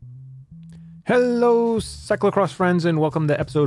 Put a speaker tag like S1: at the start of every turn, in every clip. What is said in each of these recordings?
S1: Hello, cyclocross friends, and welcome to episode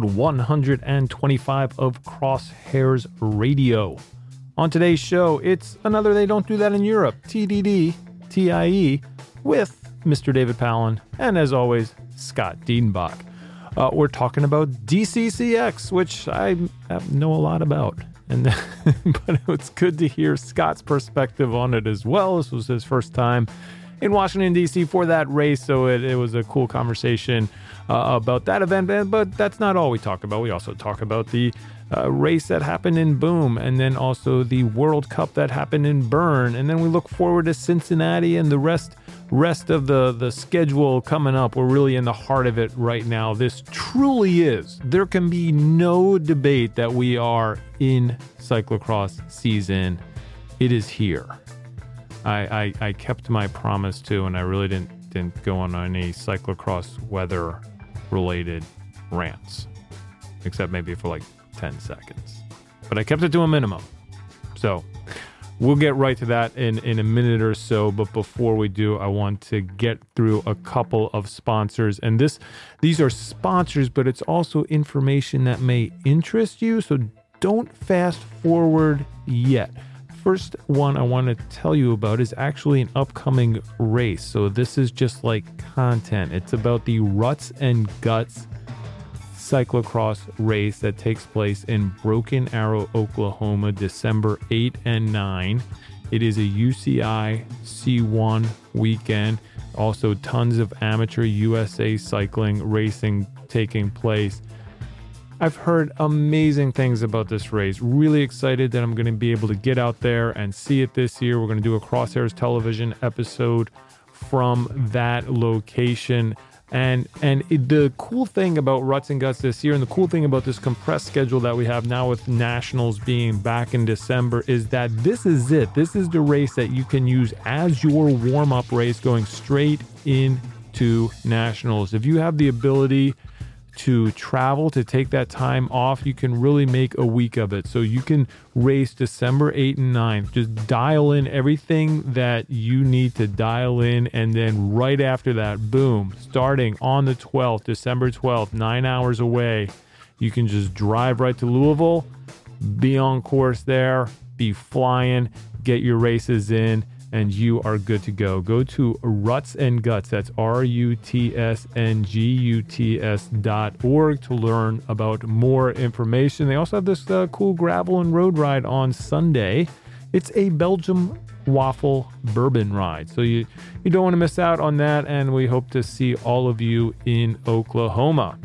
S1: 125 of Crosshairs Radio. On today's show, it's another They Don't Do That in Europe, TDD, TIE, with Mr. David Palin, and as always, Scott Diedenbach. We're talking about DCCX, which I know a lot about, but it's good to hear Scott's perspective on it as well. This was his first time in Washington, D.C. for that race, so it was a cool conversation about that event, but that's not all we talk about. We also talk about the race that happened in Boom, and then also the World Cup that happened in Bern, and then we look forward to Cincinnati and the rest of the schedule coming up. We're really in the heart of it right now. This truly is. There can be no debate that we are in cyclocross season. It is here. I kept my promise too, and I really didn't go on any cyclocross weather related rants, except maybe for like 10 seconds. But I kept it to a minimum. So we'll get right to that in a minute or so. But before we do, I want to get through a couple of sponsors. And these are sponsors, but it's also information that may interest you. So don't fast forward yet. First one I want to tell you about is actually an upcoming race. So this is just like content. It's about the Ruts and Guts cyclocross race that takes place in Broken Arrow, Oklahoma, December 8 and 9. It is a UCI C1 weekend. Also tons of amateur USA cycling racing taking place. I've heard amazing things about this race. Really excited that I'm going to be able to get out there and see it this year. We're going to do a Crosshairs television episode from that location. And the cool thing about Ruts and Guts this year, and the cool thing about this compressed schedule that we have now with Nationals being back in December, is that this is it. This is the race that you can use as your warm-up race going straight into Nationals. If you have the ability to travel, to take that time off, you can really make a week of it. So you can race December 8 and 9. Just dial in everything that you need to dial in, and then right after that, boom, starting on the 12th, December 12th, 9 hours away, you can just drive right to Louisville, be on course there, be flying, get your races in, and you are good to go. Go to Ruts and Guts, that's RUTSNGUTS.org to learn about more information. They also have this cool gravel and road ride on Sunday. It's a Belgium waffle bourbon ride. So you don't want to miss out on that, and we hope to see all of you in Oklahoma.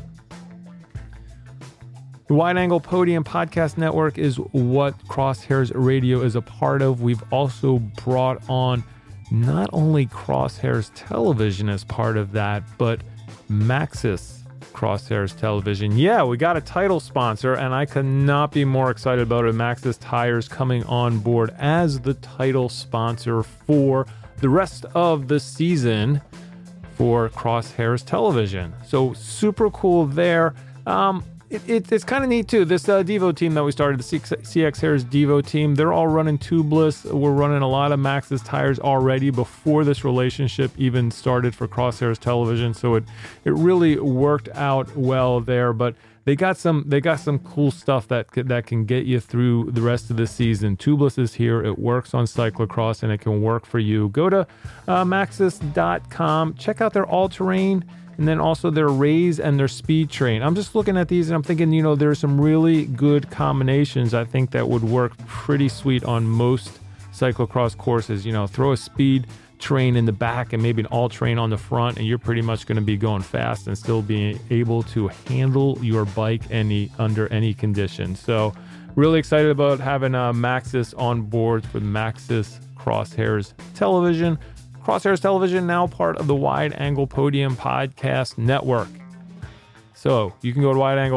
S1: The Wide Angle Podium Podcast Network is what Crosshairs Radio is a part of. We've also brought on not only Crosshairs Television as part of that, but Maxxis Crosshairs Television. Yeah, we got a title sponsor, and I could not be more excited about it. Maxxis Tires coming on board as the title sponsor for the rest of the season for Crosshairs Television. So super cool there. It's kind of neat too. This Devo team that we started, the CX Hairs Devo team, they're all running tubeless. We're running a lot of Maxxis tires already before this relationship even started for Crosshairs Television. So it really worked out well there. But they got some cool stuff that can get you through the rest of the season. Tubeless is here. It works on cyclocross, and it can work for you. Go to Maxxis.com. Check out their all-terrain, and then also their Raise and their Speed Train. I'm just looking at these and I'm thinking, there's some really good combinations I think that would work pretty sweet on most cyclocross courses. Throw a speed train in the back and maybe an all-terrain on the front, and you're pretty much going to be going fast and still being able to handle your bike under any conditions. So really excited about having Maxxis on board for the Maxxis Crosshairs Television. Crosshairs Television, now part of the Wide Angle Podium Podcast Network. So you can go to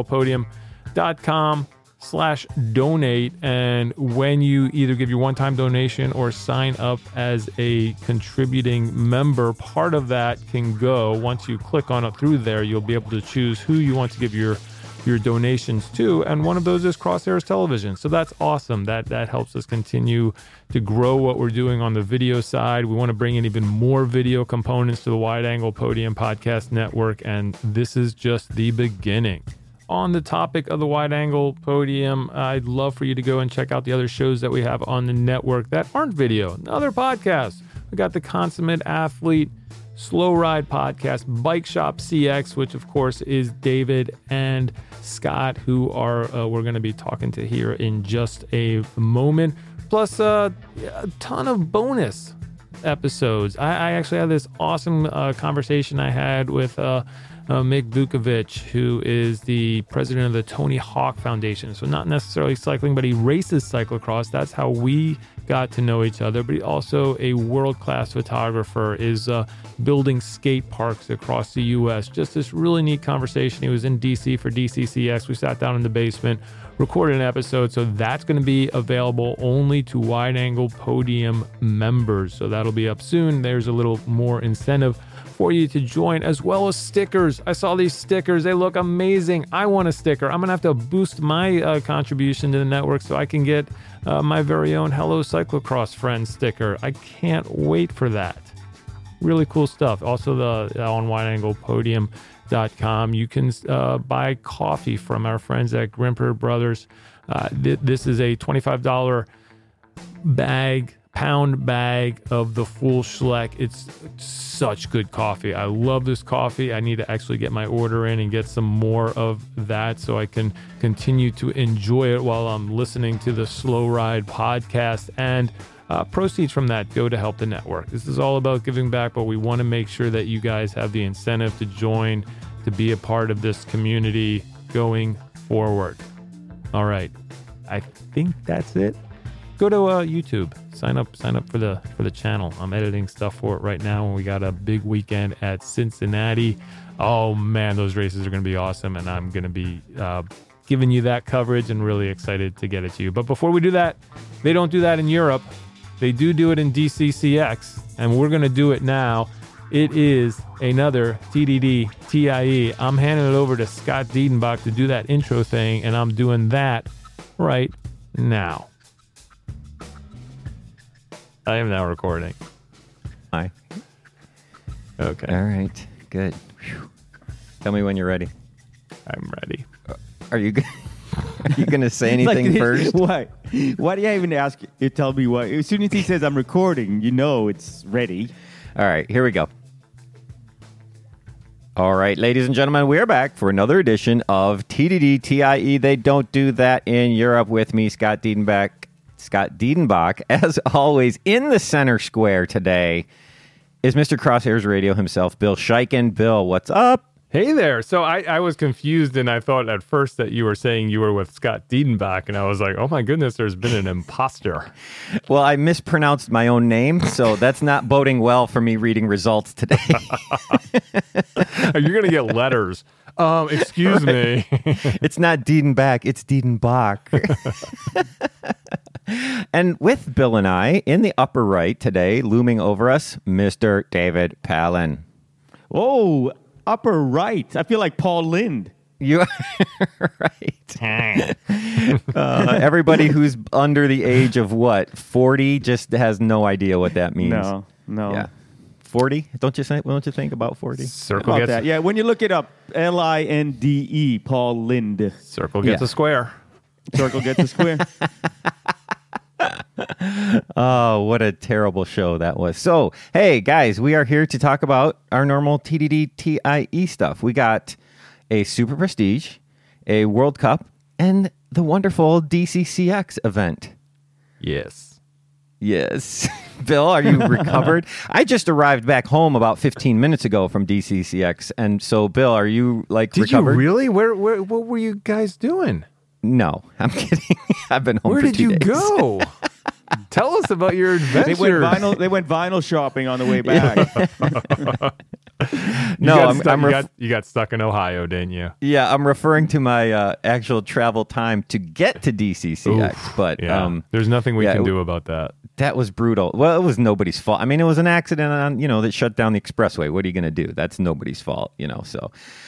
S1: wideanglepodium.com/donate, and when you either give your one-time donation or sign up as a contributing member, part of that can go, once you click on it through there, you'll be able to choose who you want to give your your donations to, and one of those is Crosshairs Television. So that's awesome. That helps us continue to grow what we're doing on the video side. We want to bring in even more video components to the Wide Angle Podium Podcast Network, and this is just the beginning. On the topic of the Wide Angle Podium, I'd love for you to go and check out the other shows that we have on the network that aren't video, other podcasts. We got the Consummate Athlete, Slow Ride Podcast, Bike Shop CX, which of course is David and Scott, who are we're going to be talking to here in just a moment. Plus a ton of bonus episodes. I actually had this awesome conversation I had with Mick Vukovic, who is the president of the Tony Hawk Foundation. So not necessarily cycling, but he races cyclocross. That's how we got to know each other. But he also a world-class photographer, is building skate parks across the U.S. Just this really neat conversation. He was in D.C. for DCCX. We sat down in the basement, recorded an episode. So that's going to be available only to Wide Angle Podium members. So that'll be up soon. There's a little more incentive for you to join, as well as stickers. I saw these stickers. They look amazing. I want a sticker. I'm going to have to boost my contribution to the network so I can get my very own Hello Cyclocross Friends sticker. I can't wait for that. Really cool stuff. Also, on wideanglepodium.com, you can buy coffee from our friends at Grimper Brothers. This is a $25 pound bag of the full Schleck. It's such good coffee. I love this coffee. I need to actually get my order in and get some more of that so I can continue to enjoy it while I'm listening to the Slow Ride podcast, and proceeds from that go to help the network. This is all about giving back, but we want to make sure that you guys have the incentive to join, to be a part of this community going forward. All right. I think that's it. Go to YouTube. Sign up for the channel. I'm editing stuff for it right now, and we got a big weekend at Cincinnati. Oh man, those races are going to be awesome, and I'm going to be giving you that coverage and really excited to get it to you. But before we do that, they don't do that in Europe. They do it in DCCX, and we're going to do it now. It is another TDD TIE. I'm handing it over to Scott Diedenbach to do that intro thing, and I'm doing that right now. I am now recording.
S2: Hi.
S1: Okay.
S2: All right. Good. Whew. Tell me when you're ready.
S1: I'm ready.
S2: Are you going to say anything first?
S3: Why? Why do you even ask? You tell me what. As soon as he says I'm recording, you know it's ready.
S2: All right. Here we go. All right, ladies and gentlemen, we are back for another edition of TDD TIE. They don't do that in Europe. With me, Scott Diedenbach. As always, in the center square today is Mr. Crosshairs Radio himself, Bill Scheiken. Bill, what's up?
S1: Hey there. So I was confused, and I thought at first that you were saying you were with Scott Diedenbach, and I was like, oh my goodness, there's been an imposter.
S2: Well, I mispronounced my own name, so that's not boding well for me reading results today.
S1: You're going to get letters. Excuse me.
S2: It's not Diedenbach, it's Diedenbach. And with Bill and I, in the upper right today, looming over us, Mr. David Palin.
S3: Oh, upper right. I feel like Paul Lind.
S2: You are right. Everybody who's under the age of, 40 just has no idea what that means.
S3: No.
S2: Yeah. 40? Don't you think about 40?
S1: Circle
S3: About
S1: gets
S3: that. Yeah, when you look it up, Linde, Paul Lind.
S1: Circle gets a square.
S3: Circle gets a square.
S2: Oh, what a terrible show that was. So, hey, guys, we are here to talk about our normal TDD TIE stuff. We got a Super Prestige, a World Cup, and the wonderful DCCX event.
S1: Yes.
S2: Bill, are you recovered? I just arrived back home about 15 minutes ago from DCCX. And so, Bill, are you recovered?
S1: Did you really? What were you guys doing?
S2: No, I'm kidding. I've been home
S1: Where
S2: for
S1: did
S2: 2
S1: you
S2: days.
S1: Go? Tell us about your adventure.
S3: They went vinyl shopping on the way back.
S1: You got stuck in Ohio, didn't you?
S2: Yeah, I'm referring to my actual travel time to get to DCCX.
S1: Oof,
S2: but
S1: yeah. There's nothing we can do about that.
S2: That was brutal. Well, it was nobody's fault. I mean, it was an accident on, that shut down the expressway. What are you going to do? That's nobody's fault, so.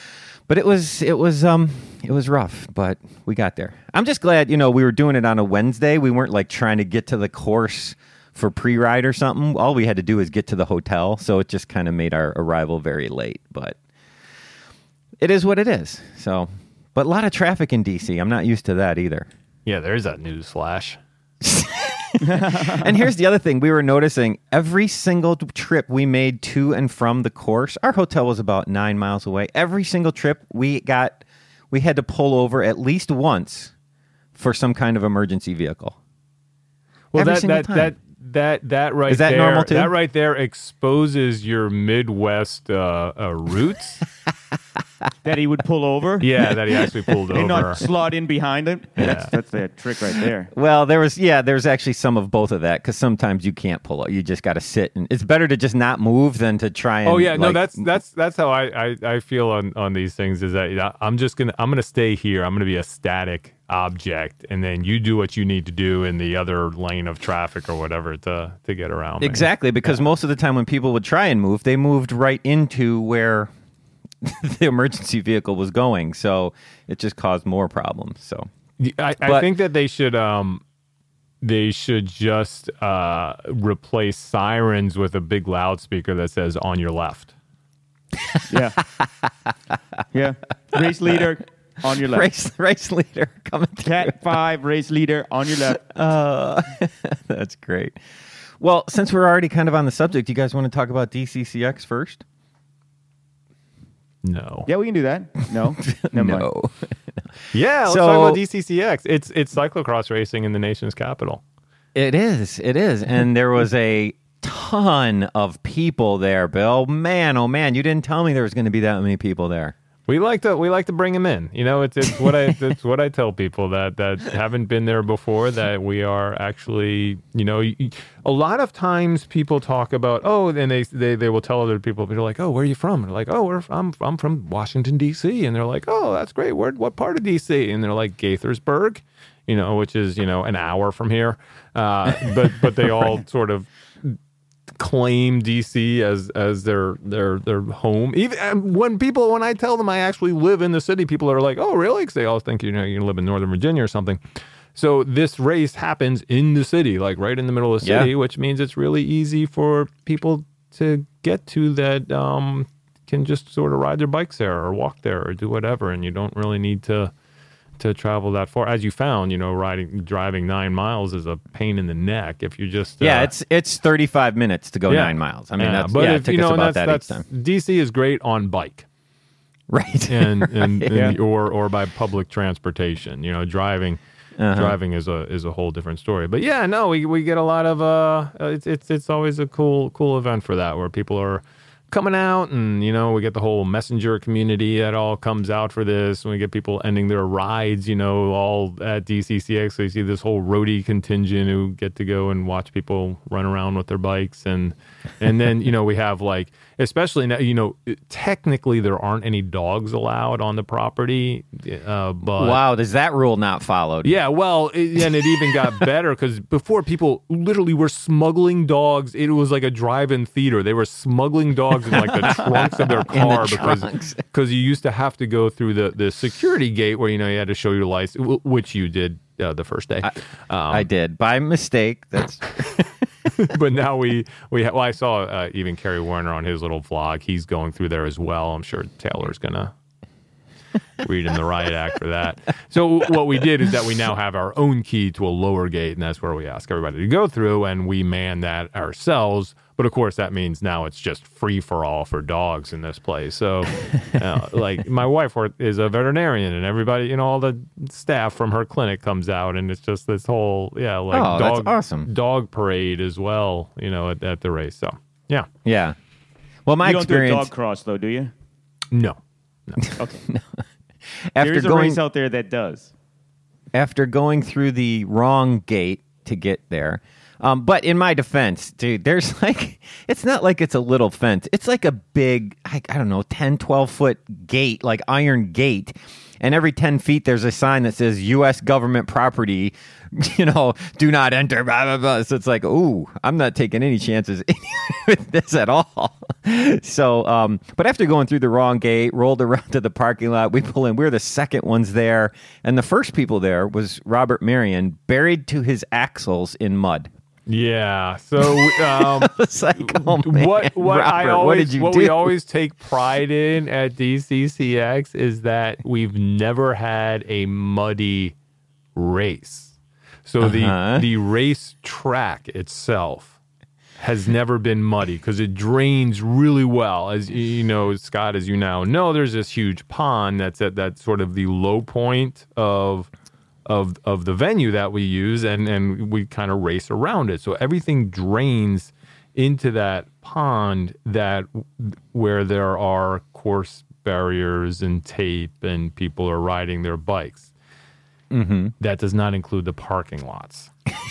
S2: But it was rough, but we got there. I'm just glad, we were doing it on a Wednesday. We weren't like trying to get to the course for pre-ride or something. All we had to do is get to the hotel, so it just kind of made our arrival very late. But it is what it is. So, but a lot of traffic in DC. I'm not used to that either.
S1: Yeah, there's that news flash.
S2: And here's the other thing we were noticing: every single trip we made to and from the course, our hotel was about 9 miles away. Every single trip we had to pull over at least once for some kind of emergency vehicle.
S1: Well,
S2: Every
S1: that
S2: single
S1: that,
S2: time.
S1: that right
S2: Is that
S1: there,
S2: normal too?
S1: That right there exposes your Midwest roots.
S3: That he would pull over
S1: Yeah, that he actually pulled
S3: and
S1: over.
S3: not slot in behind him.
S1: Yeah.
S3: That's the trick right there.
S2: Well, there's actually some of both of that, because sometimes you can't pull it. You just got to sit, and it's better to just not move than to try and.
S1: Oh yeah, no,
S2: like,
S1: that's how I feel on these things. Is that I'm gonna stay here. I'm gonna be a static object, and then you do what you need to do in the other lane of traffic or whatever to get around me.
S2: Exactly, because most of the time when people would try and move, they moved right into where the emergency vehicle was going, so it just caused more problems. So
S1: I think that they should just replace sirens with a big loudspeaker that says "on your left."
S3: Yeah. Yeah. Race leader on your left.
S2: race leader coming through.
S3: Cat 5 race leader on your left.
S2: That's great. Well, since we're already kind of on the subject, you guys want to talk about DCCX first?
S1: No.
S3: Yeah, we can do that. No. Never mind.
S2: No.
S1: Yeah, let's
S2: So-
S1: talk about DCCX. It's cyclocross racing in the nation's capital.
S2: It is. And there was a ton of people there, Bill. Man, oh man, you didn't tell me there was going to be that many people there.
S1: We like to bring them in. It's what I tell people that haven't been there before, that we are actually, a lot of times people talk about, and they will tell other people, they're like, oh, where are you from? And they're like, oh, I'm from Washington D.C. And they're like, oh, that's great. What part of D.C.? And they're like, Gaithersburg, which is an hour from here. But they all sort of claim DC as their home. Even when I tell them I actually live in the city, people are like, "Oh, really?" Because they all think you live in Northern Virginia or something. So this race happens in the city, like right in the middle of the city, which means it's really easy for people to get to that can just sort of ride their bikes there or walk there or do whatever, and you don't really need to travel that far. As you found, driving 9 miles is a pain in the neck if you just
S2: it's 35 minutes to go 9 miles. I mean, it took us about that each time.
S1: DC is great on bike,
S2: right?
S1: and or by public transportation. Driving is a whole different story. But we get a lot of it's always a cool event for that, where people are coming out, and we get the whole messenger community that all comes out for this, and we get people ending their rides all at DCCX. So you see this whole roadie contingent who get to go and watch people run around with their bikes, and then we have, like, especially now, technically there aren't any dogs allowed on the property, but
S2: wow, is that rule not followed?
S1: yeah, well, and it even got better, because before, people literally were smuggling dogs. It was like a drive-in theater. They were smuggling dogs in like the trunks of their car, because you used to have to go through the security gate where you had to show your license, which you did the first day.
S2: I did by mistake. That's
S1: but now I saw even Kerry Warner on his little vlog. He's going through there as well. I'm sure Taylor's gonna read in the riot act for that. So what we did is that we now have our own key to a lower gate, and that's where we ask everybody to go through, and we man that ourselves. But of course, that means now it's just free for all for dogs in this place. So, like, my wife is a veterinarian, and everybody, all the staff from her clinic comes out, and it's just this whole,
S2: that's awesome.
S1: Dog parade as well, at the race. So, yeah.
S2: Well, my
S3: You don't
S2: experience.
S3: do a dog cross, though, do you?
S1: No.
S3: Okay.
S2: After
S3: There's a
S2: going
S3: race out there that does.
S2: after going through the wrong gate to get there. But in my defense, dude, there's it's not like it's a little fence. It's like a big, I don't know, 10, 12-foot gate, like iron gate. and every 10 feet there's a sign that says U.S. government property, do not enter, blah, blah, blah. So it's like, ooh, I'm not taking any chances with this at all. So, but after going through the wrong gate, rolled around to the parking lot, we pull in. We were the second ones there. And the first people there was Robert Marion, buried to his axles in mud.
S1: Yeah. So,
S2: It's like, oh, man,
S1: what
S2: Robert, what did you do?
S1: we always take pride in at DCCX is that we've never had a muddy race. So the race track itself has never been muddy because it drains really well. As you know, Scott, as you now know, there's this huge pond that's at that sort of the low point of the venue that we use, and we kind of race around it. So everything drains into that pond where there are course barriers and tape and people are riding their bikes. Mm-hmm. That does not include the parking lots.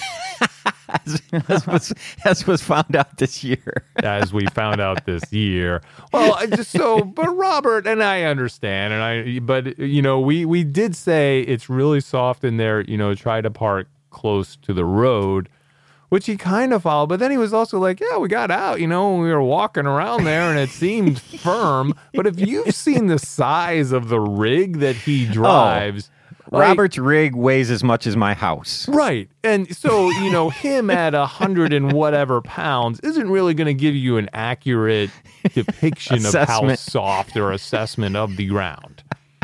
S2: as was found out this year.
S1: As we found out this year. Well, but Robert, and I understand, but we did say it's really soft in there, try to park close to the road, which he kind of followed, but then he was also like, yeah, we got out, we were walking around there and it seemed firm. But if you've seen the size of the rig that he drives,
S2: Robert's rig weighs as much as my house.
S1: Right. And so, him at 100 and whatever pounds isn't really going to give you an accurate depiction of how soft or assessment of the ground.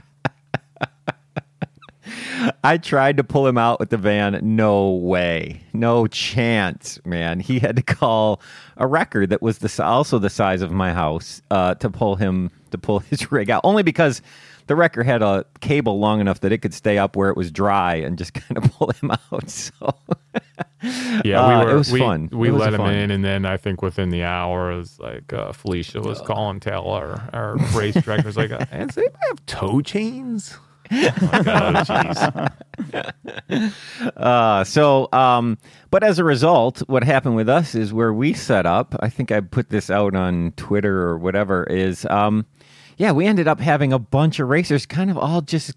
S2: I tried to pull him out with the van. No way. No chance, man. He had to call a wrecker that was also the size of my house to pull his rig out. Only because the wrecker had a cable long enough that it could stay up where it was dry and just kind of pull him out. So,
S1: yeah,
S2: it was fun.
S1: We let him in, and then I think within the hour, it was like Felicia was calling Taylor, our race director, was like, "And does anybody have toe chains?"
S2: But as a result, what happened with us is where we set up. I think I put this out on Twitter or whatever. Is we ended up having a bunch of racers kind of all just,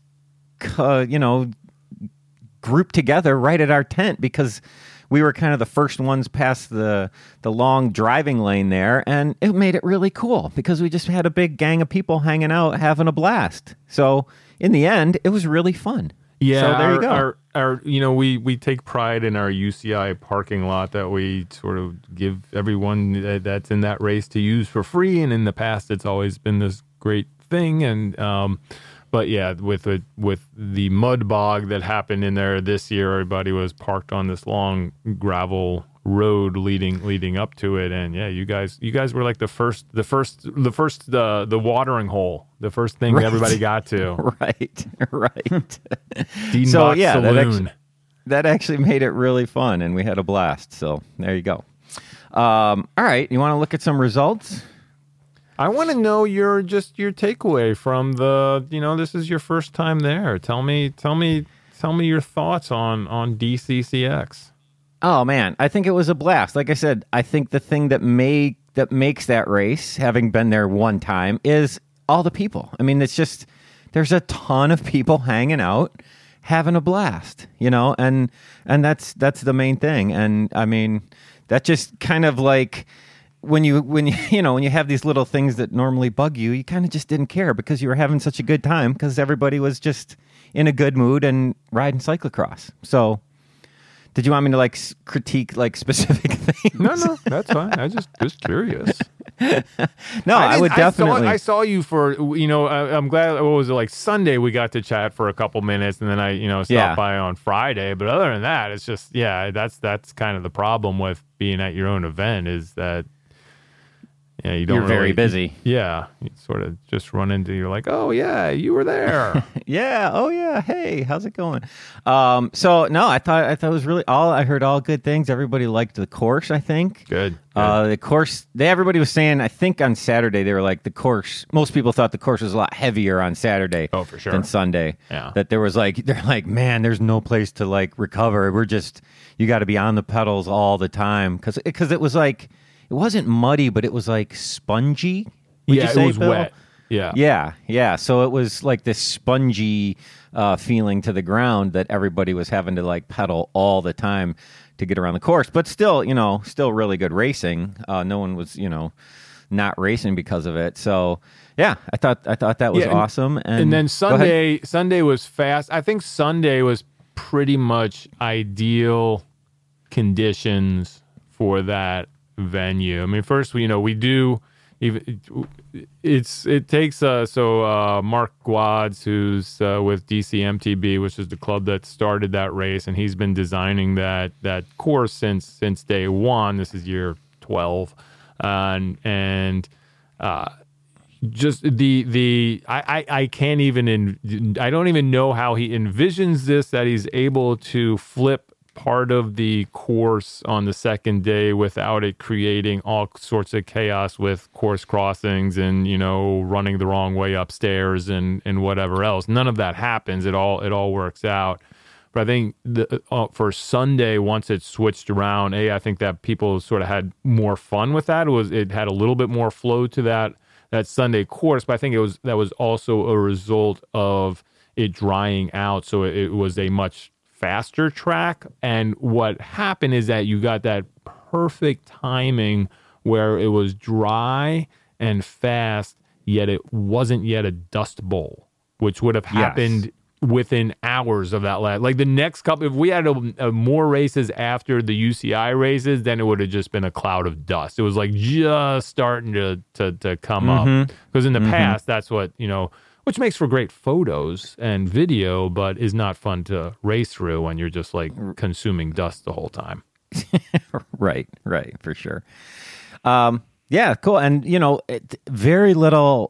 S2: grouped together right at our tent because we were kind of the first ones past the long driving lane there. And it made it really cool because we just had a big gang of people hanging out, having a blast. So in the end, it was really fun.
S1: Yeah,
S2: so there you go.
S1: We take pride in our UCI parking lot that we sort of give everyone that's in that race to use for free. And in the past, it's always been this great thing. And but yeah, with the mud bog that happened in there this year, everybody was parked on this long gravel road leading up to it. And yeah, you guys were like the watering hole, the first thing everybody got to.
S2: Right.
S1: So yeah, Saloon.
S2: that actually made it really fun, and we had a blast. So there you go. All right, you want to look at some results?
S1: I want to know your takeaway from this is your first time there. Tell me your thoughts on DCCX.
S2: Oh man, I think it was a blast. Like I said, I think the thing that makes that race, having been there one time, is all the people. I mean, it's just there's a ton of people hanging out, having a blast, and that's the main thing. And I mean, that just kind of like when you have these little things that normally bug you, you kind of just didn't care because you were having such a good time because everybody was just in a good mood and riding cyclocross. So, did you want me to critique specific things?
S1: No, that's fine. I just curious.
S2: No, I would definitely.
S1: I saw you for I'm glad. What was it, Sunday? We got to chat for a couple minutes, and then I stopped by on Friday. But other than that, it's just that's kind of the problem with being at your own event is that. Yeah, you're
S2: very busy.
S1: Yeah, you sort of just run into. You're like, oh yeah, you were there.
S2: Yeah. Oh yeah. Hey, how's it going? So no, I thought it was really I heard all good things. Everybody liked the course. I think.
S1: Good.
S2: The course. Everybody was saying. I think on Saturday they were like the course. Most people thought the course was a lot heavier on Saturday.
S1: Oh, for sure.
S2: Than Sunday.
S1: Yeah.
S2: That they're like, man, there's no place to recover. You got to be on the pedals all the time because it was like. It wasn't muddy, but it was spongy.
S1: It was wet.
S2: Yeah. So it was like this spongy feeling to the ground that everybody was having to like pedal all the time to get around the course. But still, still really good racing. No one was, not racing because of it. So yeah, I thought that was awesome.
S1: And then Sunday was fast. I think Sunday was pretty much ideal conditions for that venue. I mean, first, we do. It takes Mark Guads, who's with DCMTB, which is the club that started that race, and he's been designing that course since day one. This is year 12, and just I can't even I don't even know how he envisions this, that he's able to flip part of the course on the second day without it creating all sorts of chaos with course crossings and running the wrong way upstairs and whatever else. None of that happens. It all works out. But I think for Sunday, once it switched around, I think that people sort of had more fun with that. It had a little bit more flow to that Sunday course, but I think that was also a result of it drying out. So it was a much faster track. And what happened is that you got that perfect timing where it was dry and fast, yet it wasn't yet a dust bowl, which would have happened within hours of that last. Like the next couple, if we had more races after the UCI races, then it would have just been a cloud of dust. It was like just starting to come up. Because in the past, that's what, which makes for great photos and video, but is not fun to race through when you're just like consuming dust the whole time.
S2: Right, for sure. Yeah, cool. And, very little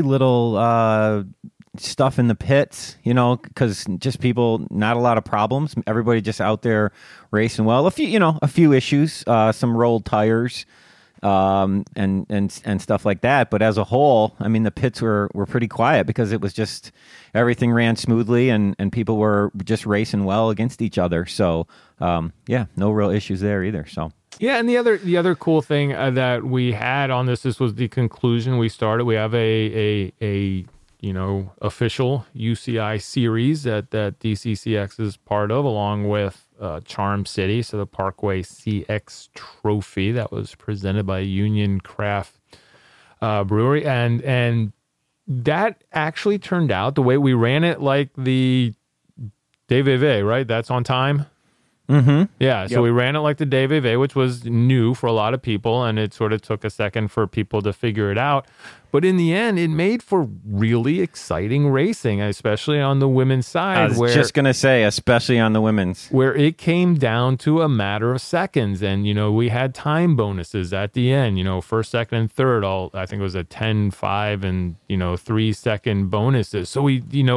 S2: stuff in the pits, because just people, not a lot of problems. Everybody just out there racing well. A few issues, some rolled tires, and stuff like that. But as a whole, I mean, the pits were pretty quiet because it was just everything ran smoothly and people were just racing well against each other. So, no real issues there either. So.
S1: Yeah, and the other cool thing that we had on this was the conclusion we started. We have a official UCI series that DCCX is part of, along with Charm City, so the Parkway CX Trophy that was presented by Union Craft Brewery, and that actually turned out the way we ran it, like the DVV, right? That's on time.
S2: Mm-hmm.
S1: Yeah, so we ran it like the DVV, which was new for a lot of people, and it sort of took a second for people to figure it out. But in the end, it made for really exciting racing, especially on the women's side.
S2: I was just going to say, especially on the women's.
S1: Where it came down to a matter of seconds. And, we had time bonuses at the end, first, second, and third. I think it was a 10, 5, and, 3-second bonuses. So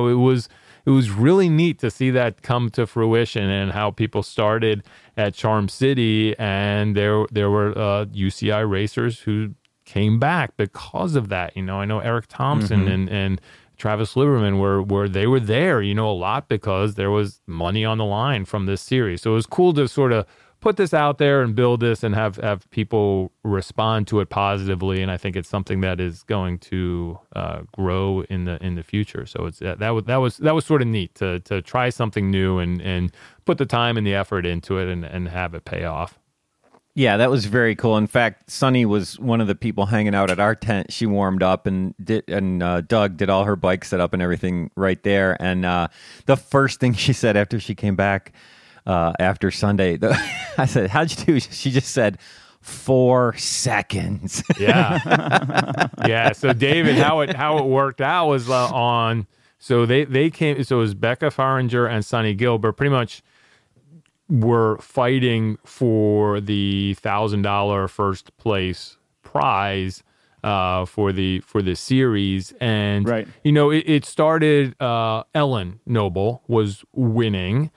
S1: it was really neat to see that come to fruition and how people started at Charm City, and there were UCI racers who came back because of that. I know Eric Thompson and Travis Liberman were there, a lot because there was money on the line from this series. So it was cool to sort of put this out there and build this and have people respond to it positively. And I think it's something that is going to grow in the future. So it's that was sort of neat to try something new and put the time and the effort into it and have it pay off.
S2: Yeah, that was very cool. In fact, Sunny was one of the people hanging out at our tent. She warmed up and Doug did all her bike setup and everything right there. And the first thing she said after she came back after Sunday, I said, "How'd you do?" She just said, 4 seconds.
S1: Yeah. Yeah. So David, how it worked out was so they came, so it was Becca Faringer and Sonny Gilbert pretty much were fighting for the $1,000 first place prize for the series. And,
S3: right.
S1: It started, Ellen Noble was winning.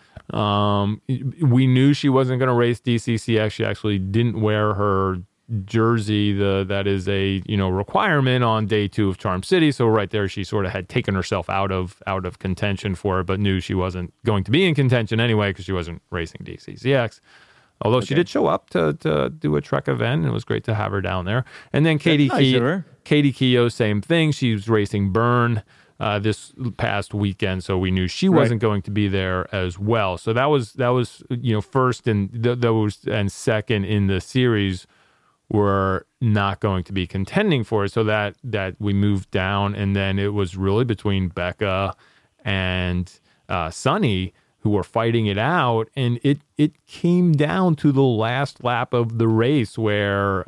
S1: We knew she wasn't going to race DCCX. She actually didn't wear her jersey. That is a requirement on day 2 of Charm City. So right there, she sort of had taken herself out of contention for it, but knew she wasn't going to be in contention anyway because she wasn't racing DCCX. Although she did show up to do a Trek event, and it was great to have her down there. And then Katie Keough, same thing. She was racing Burn this past weekend, so we knew she wasn't going to be there as well. So that was first and those and second in the series were not going to be contending for it. So that we moved down, and then it was really between Becca and Sunny, who were fighting it out, and it came down to the last lap of the race where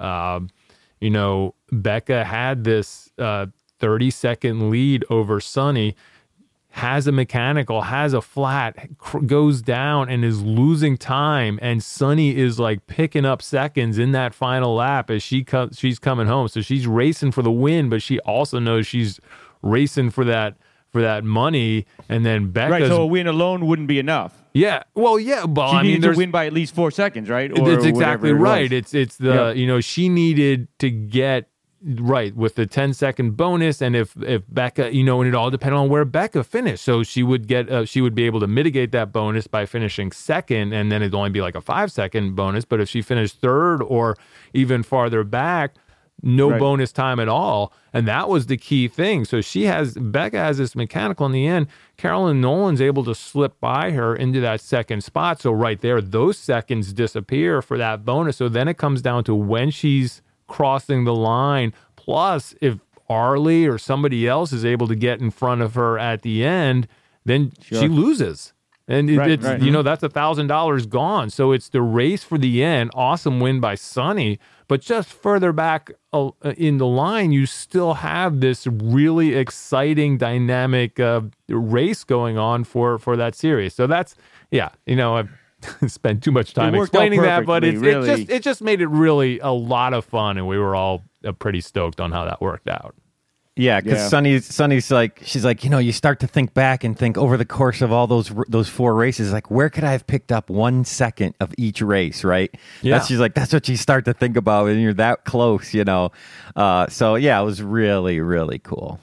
S1: Becca had this 30-second lead over Sunny, has a mechanical, has a flat, goes down and is losing time, and Sunny is like picking up seconds in that final lap as she's coming home. So she's racing for the win, but she also knows she's racing for that money, and then Becca's...
S3: So a win alone wouldn't be enough.
S1: Yeah. Well, yeah, but
S3: she needed to win by at least 4 seconds, right? Or
S1: it's exactly right.
S3: It's
S1: the she needed to get right with the 10-second bonus, and if Becca, and it all depended on where Becca finished. So she would get she would be able to mitigate that bonus by finishing second, and then it'd only be like a 5-second bonus. But if she finished third or even farther back, no bonus time at all. And that was the key thing. So Becca has this mechanical in the end. Carolyn Nolan's able to slip by her into that second spot. So right there, those seconds disappear for that bonus. So then it comes down to when she's crossing the line. Plus, if Arlie or somebody else is able to get in front of her at the end, then she loses. And that's $1,000 gone. So it's the race for the end. Awesome win by Sunny. But just further back in the line, you still have this really exciting, dynamic race going on for that series. So that's, I've spent too much time explaining that, but it just made it really a lot of fun, and we were all pretty stoked on how that worked out.
S2: Yeah, because Sunny's like, she's like, you start to think back and think over the course of all those 4 races, like, where could I have picked up 1 second of each race, right? Yeah. She's like, that's what you start to think about when you're that close, So, yeah, it was really, really cool.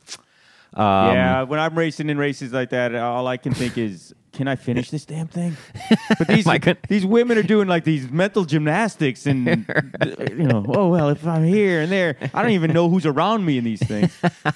S3: When I'm racing in races like that, all I can think is, can I finish this damn thing? But these women are doing like these mental gymnastics, and oh well, if I'm here and there, I don't even know who's around me in these things.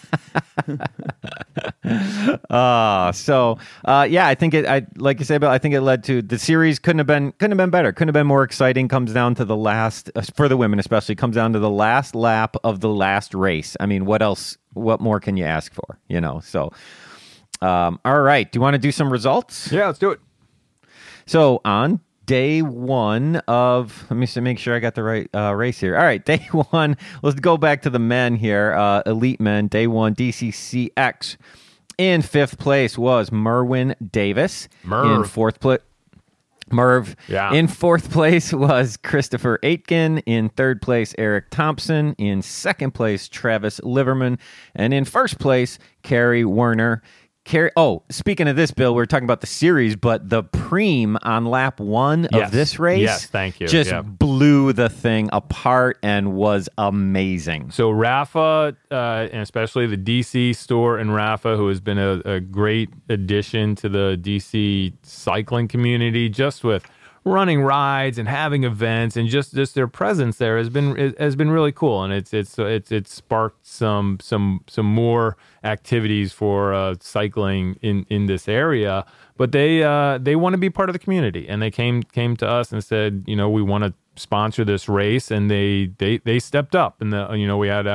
S2: I think like you said, Bill, I think it led to the series couldn't have been better, couldn't have been more exciting. Comes down to the last, for the women especially, comes down to the last lap of the last race. I mean, what more can you ask for? So. All right. Do you want to do some results?
S1: Yeah, let's do it.
S2: So on day one of, let me make sure I got the right race here. All right, day one. Let's go back to the men here. Elite men, day one, DCCX. In 5th place was Merwin Davis. In 4th place. Merv. Yeah. In 4th place was Christopher Aitken. In 3rd place, Eric Thompson. In 2nd place, Travis Liverman. And in 1st place, Carrie Werner. Speaking of this, Bill, we were talking about the series, but the preem on lap 1 of this race
S1: thank you.
S2: Just blew the thing apart and was amazing.
S1: So Rafa, and especially the DC store in Rafa, who has been a great addition to the DC cycling community, just with running rides and having events, and just their presence there has been really cool, and it's sparked some more activities for cycling in this area. But they want to be part of the community, and they came to us and said, we want to sponsor this race, and they stepped up, and we had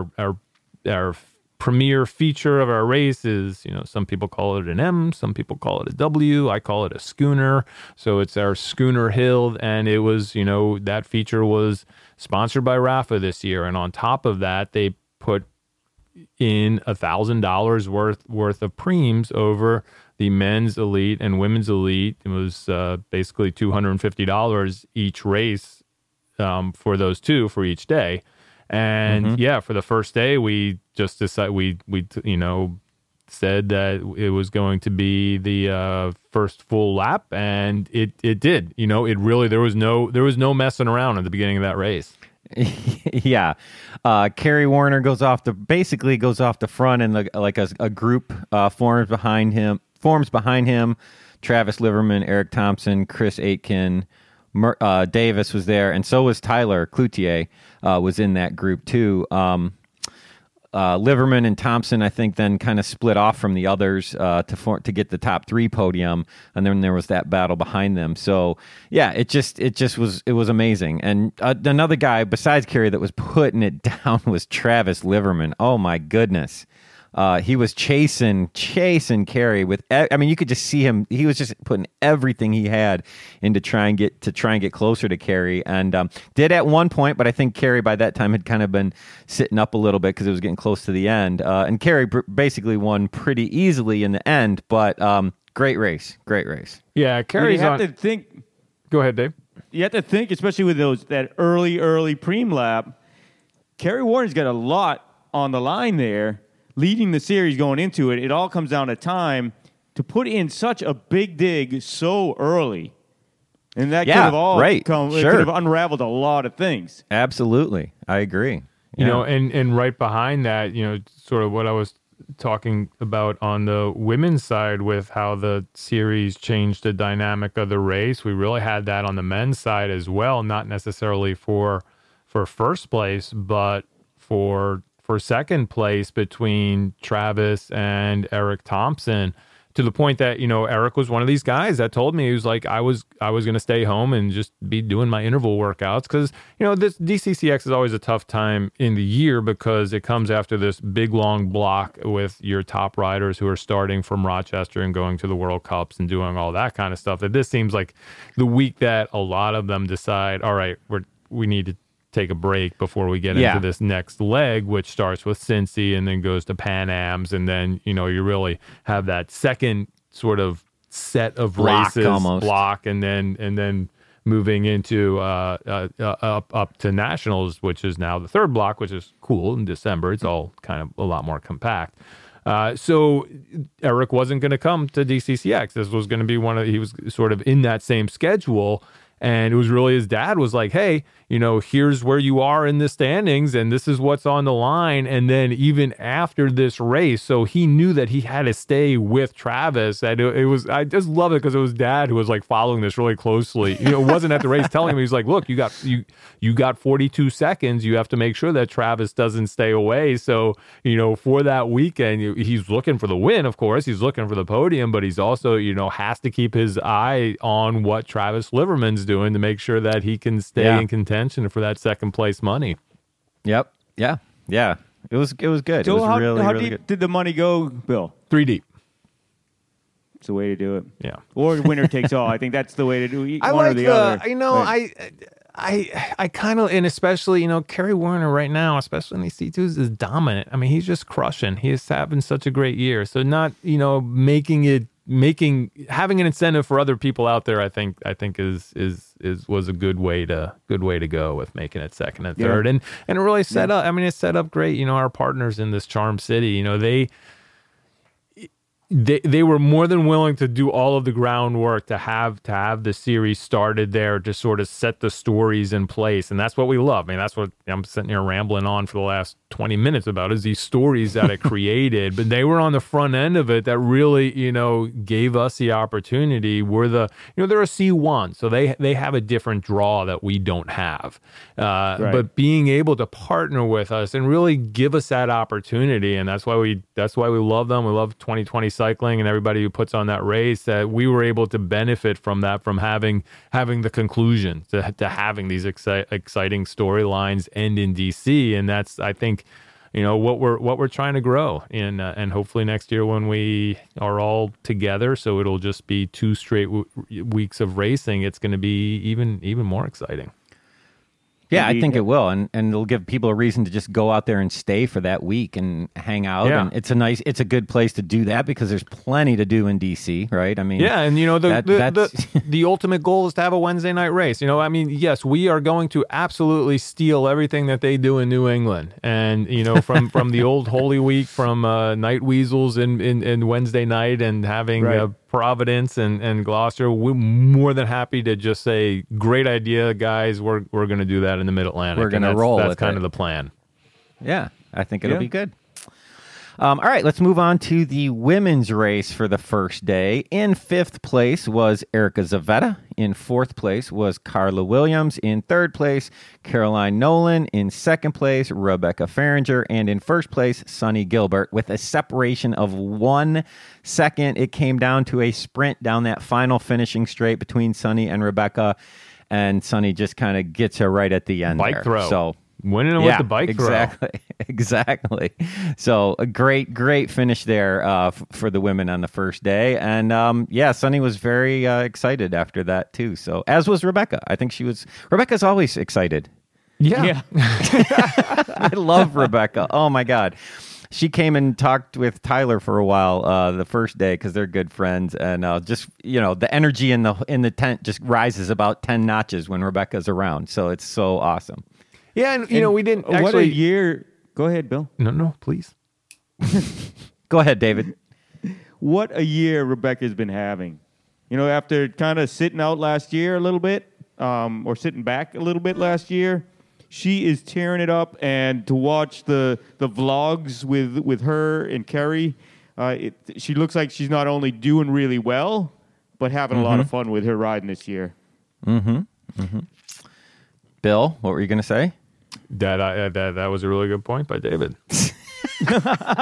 S1: our premier feature of our race is, some people call it an M, some people call it a W, I call it a schooner. So it's our Schooner Hill, and it was, that feature was sponsored by Rafa this year. And on top of that, they put in $1,000 worth of preems over the men's elite and women's elite. It was basically $250 each race for those two for each day. And for the first day, we just decided we said that it was going to be the first full lap, and it did. It really there was no messing around at the beginning of that race.
S2: Yeah, Carrie Werner goes off the front, and a group forms behind him. Travis Liverman, Eric Thompson, Chris Aitken, Davis was there, and so was Tyler Cloutier, was in that group too. Liverman and Thompson, I think, then kind of split off from the others to get the top 3 podium, and then there was that battle behind them. So yeah, it was amazing. And another guy besides Kerry that was putting it down was Travis Liverman. Oh my goodness. He was chasing Kerry with. I mean, you could just see him. He was just putting everything he had into try and get closer to Kerry, and did at one point. But I think Kerry by that time had kind of been sitting up a little bit because it was getting close to the end. And Kerry basically won pretty easily in the end. But great race.
S1: Yeah, Kerry's
S3: you have to think.
S1: Go ahead, Dave.
S3: You have to think, especially with that early preem lap. Kerry Warren's got a lot on the line there. Leading the series going into it, it all comes down to time to put in such a big dig so early. And that could have all come, it could have unraveled a lot of things.
S2: Absolutely. I agree.
S1: You know, and right behind that, you know, sort of what I was talking about on the women's side with how the series changed the dynamic of the race. We really had that on the men's side as well, not necessarily for first place, but for second place between Travis and Eric Thompson, to the point that, you know, Eric was one of these guys that told me, he was like, I was going to stay home and just be doing my interval workouts, because, you know, this DCCX is always a tough time in the year because it comes after this big long block with your top riders who are starting from Rochester and going to the World Cups and doing all that kind of stuff. That this seems like the week that a lot of them decide, all right, we need to take a break before we get into this next leg, which starts with Cincy and then goes to Pan Ams, and then, you know, you really have that second sort of set of races block, and then moving into up to Nationals, which is now the third block, which is cool. In December, it's all kind of a lot more compact. So Eric wasn't going to come to DCCX. This was going to be he was sort of in that same schedule. And it was really his dad was like, hey, you know, here's where you are in the standings and this is what's on the line. And then even after this race, so he knew that he had to stay with Travis. And it was, I just love it because it was dad who was like following this really closely. You know, it wasn't at the race telling him, he's like, look, you got 42 seconds. You have to make sure that Travis doesn't stay away. So, you know, for that weekend, he's looking for the win, of course. He's looking for the podium, but he's also, you know, has to keep his eye on what Travis Liverman's doing to make sure that he can stay in contention for that second place money.
S2: Yep. Yeah. It was good.
S3: So
S2: it was
S3: how
S2: really
S3: deep
S2: good.
S3: did the money go, Bill?
S1: 3 deep.
S3: It's the way to do it.
S1: Yeah.
S3: Or winner takes all. I think that's the way to do it.
S1: I
S3: One
S1: like
S3: or the other.
S1: You know,
S3: Right.
S1: I kind of, and especially, you know, Kerry Warner right now, especially in these C2s, is dominant. I mean, he's just crushing. He is having such a great year. So not, you know, having an incentive for other people out there, I think was a good way to go with making it second and third. And it really set up. I mean, it set up great. You know, our partners in this Charm City, you know, they were more than willing to do all of the groundwork to have the series started there, to sort of set the stories in place. And that's what we love. I mean, that's what I'm sitting here rambling on for the last 20 minutes about, is these stories that it created. But they were on the front end of it that really, you know, gave us the opportunity. They're a C1, so they have a different draw that we don't have.
S3: Right.
S1: But being able to partner with us and really give us that opportunity, and that's why we love them. We love 2020 cycling and everybody who puts on that race, that we were able to benefit from that, from having the conclusion to having these exciting storylines end in DC. And that's, I think, you know, what we're trying to grow in, and hopefully next year when we are all together, so it'll just be 2 straight weeks of racing, it's going to be even more exciting.
S2: Yeah, I think it will, and it'll give people a reason to just go out there and stay for that week and hang out.
S1: Yeah.
S2: And it's a good place to do that because there's plenty to do in DC, right? I mean,
S1: yeah, and you know the ultimate goal is to have a Wednesday night race. You know, I mean, yes, we are going to absolutely steal everything that they do in New England, and you know, from the old Holy Week, from Night Weasels in Wednesday night, and having Providence and Gloucester. We're more than happy to just say, great idea, guys. We're going to do that in the Mid-Atlantic.
S2: We're going to roll.
S1: That's kind of the plan.
S2: Yeah, I think it'll be good. All right, let's move on to the women's race for the first day. In 5th place was Erica Zavetta. In 4th place was Carla Williams. In 3rd place, Caroline Nolan. In 2nd place, Rebecca Faringer. And in 1st place, Sunny Gilbert. With a separation of 1 second, it came down to a sprint down that final finishing straight between Sunny and Rebecca. And Sunny just kind of gets her right at the end.
S1: Bike throw.
S2: So
S1: winning with the bike throw.
S2: Exactly. So a great finish there for the women on the first day. And Sunny was very excited after that too. So as was Rebecca. I think Rebecca's always excited.
S1: Yeah.
S2: I love Rebecca. Oh my God. She came and talked with Tyler for a while the first day because they're good friends, and the energy in the tent just rises about 10 notches when Rebecca's around. So it's so awesome.
S1: Yeah, and we didn't actually...
S3: What a year... Go ahead, Bill.
S1: No, please.
S2: Go ahead, David.
S3: What a year Rebecca's been having. After kind of sitting out last year a little bit, or sitting back a little bit last year, she is tearing it up. And to watch the vlogs with her and Kerry, she looks like she's not only doing really well, but having a lot of fun with her riding this year.
S2: Bill, what were you going to say?
S1: That was a really good point by David.
S2: All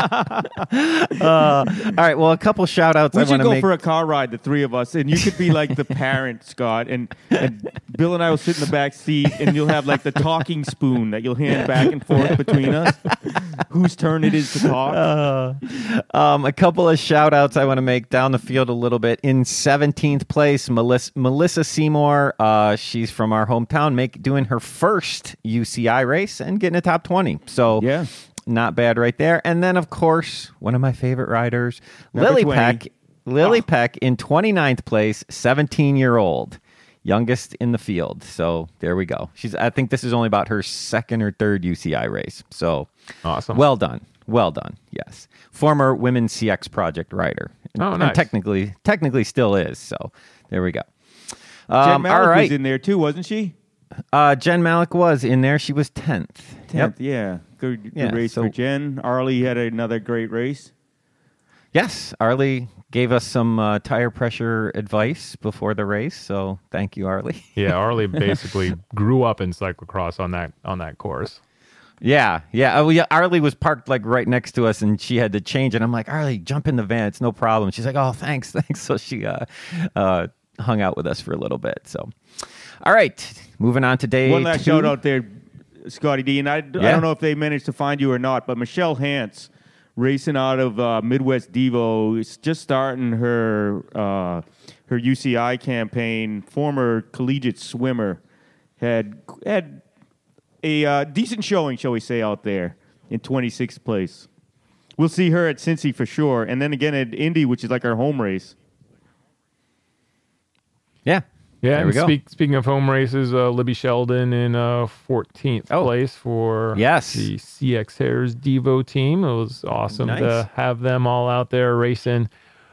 S2: right, well, a couple shout outs.
S3: We should go for a car ride, the three of us, and you could be like the parent, Scott, and Bill and I will sit in the back seat, and you'll have like the talking spoon that you'll hand back and forth between us, whose turn it is to talk.
S2: A couple of shout outs I want to make down the field a little bit. In 17th place, Melissa Seymour. She's from our hometown, doing her first UCI race and getting a top 20. So yeah. Not bad right there. And then, of course, one of my favorite riders, Lily Peck. Lily Peck in 29th place, 17-year-old, youngest in the field. So there we go. I think this is only about her 2nd or 3rd UCI race. So
S1: awesome.
S2: Well done. Yes. Former Women's CX Project rider.
S1: Oh, nice.
S2: And technically still is. So there we go.
S3: Jen Malik was in there too, wasn't she?
S2: Jen Malik was in there. She was 10th.
S3: 10th, yep. Yeah. Good race for Jen. Arlie had another great race.
S2: Yes, Arlie gave us some tire pressure advice before the race, so thank you, Arlie.
S1: Yeah, Arlie basically grew up in cyclocross on that course.
S2: Yeah. Arlie was parked like right next to us, and she had to change, and I'm like, Arlie, jump in the van, it's no problem. She's like, oh, thanks. So she hung out with us for a little bit. So, all right, moving on to day 2.
S3: One last shout out there, Scotty D, and I don't know if they managed to find you or not, but Michelle Hance, racing out of Midwest Devo, is just starting her UCI campaign. Former collegiate swimmer, had a decent showing, shall we say, out there in 26th place. We'll see her at Cincy for sure, and then again at Indy, which is like our home race.
S2: Yeah.
S1: Yeah, and speaking of home races, Libby Sheldon in 14th place for the CX Hares Devo team. It was awesome to have them all out there racing.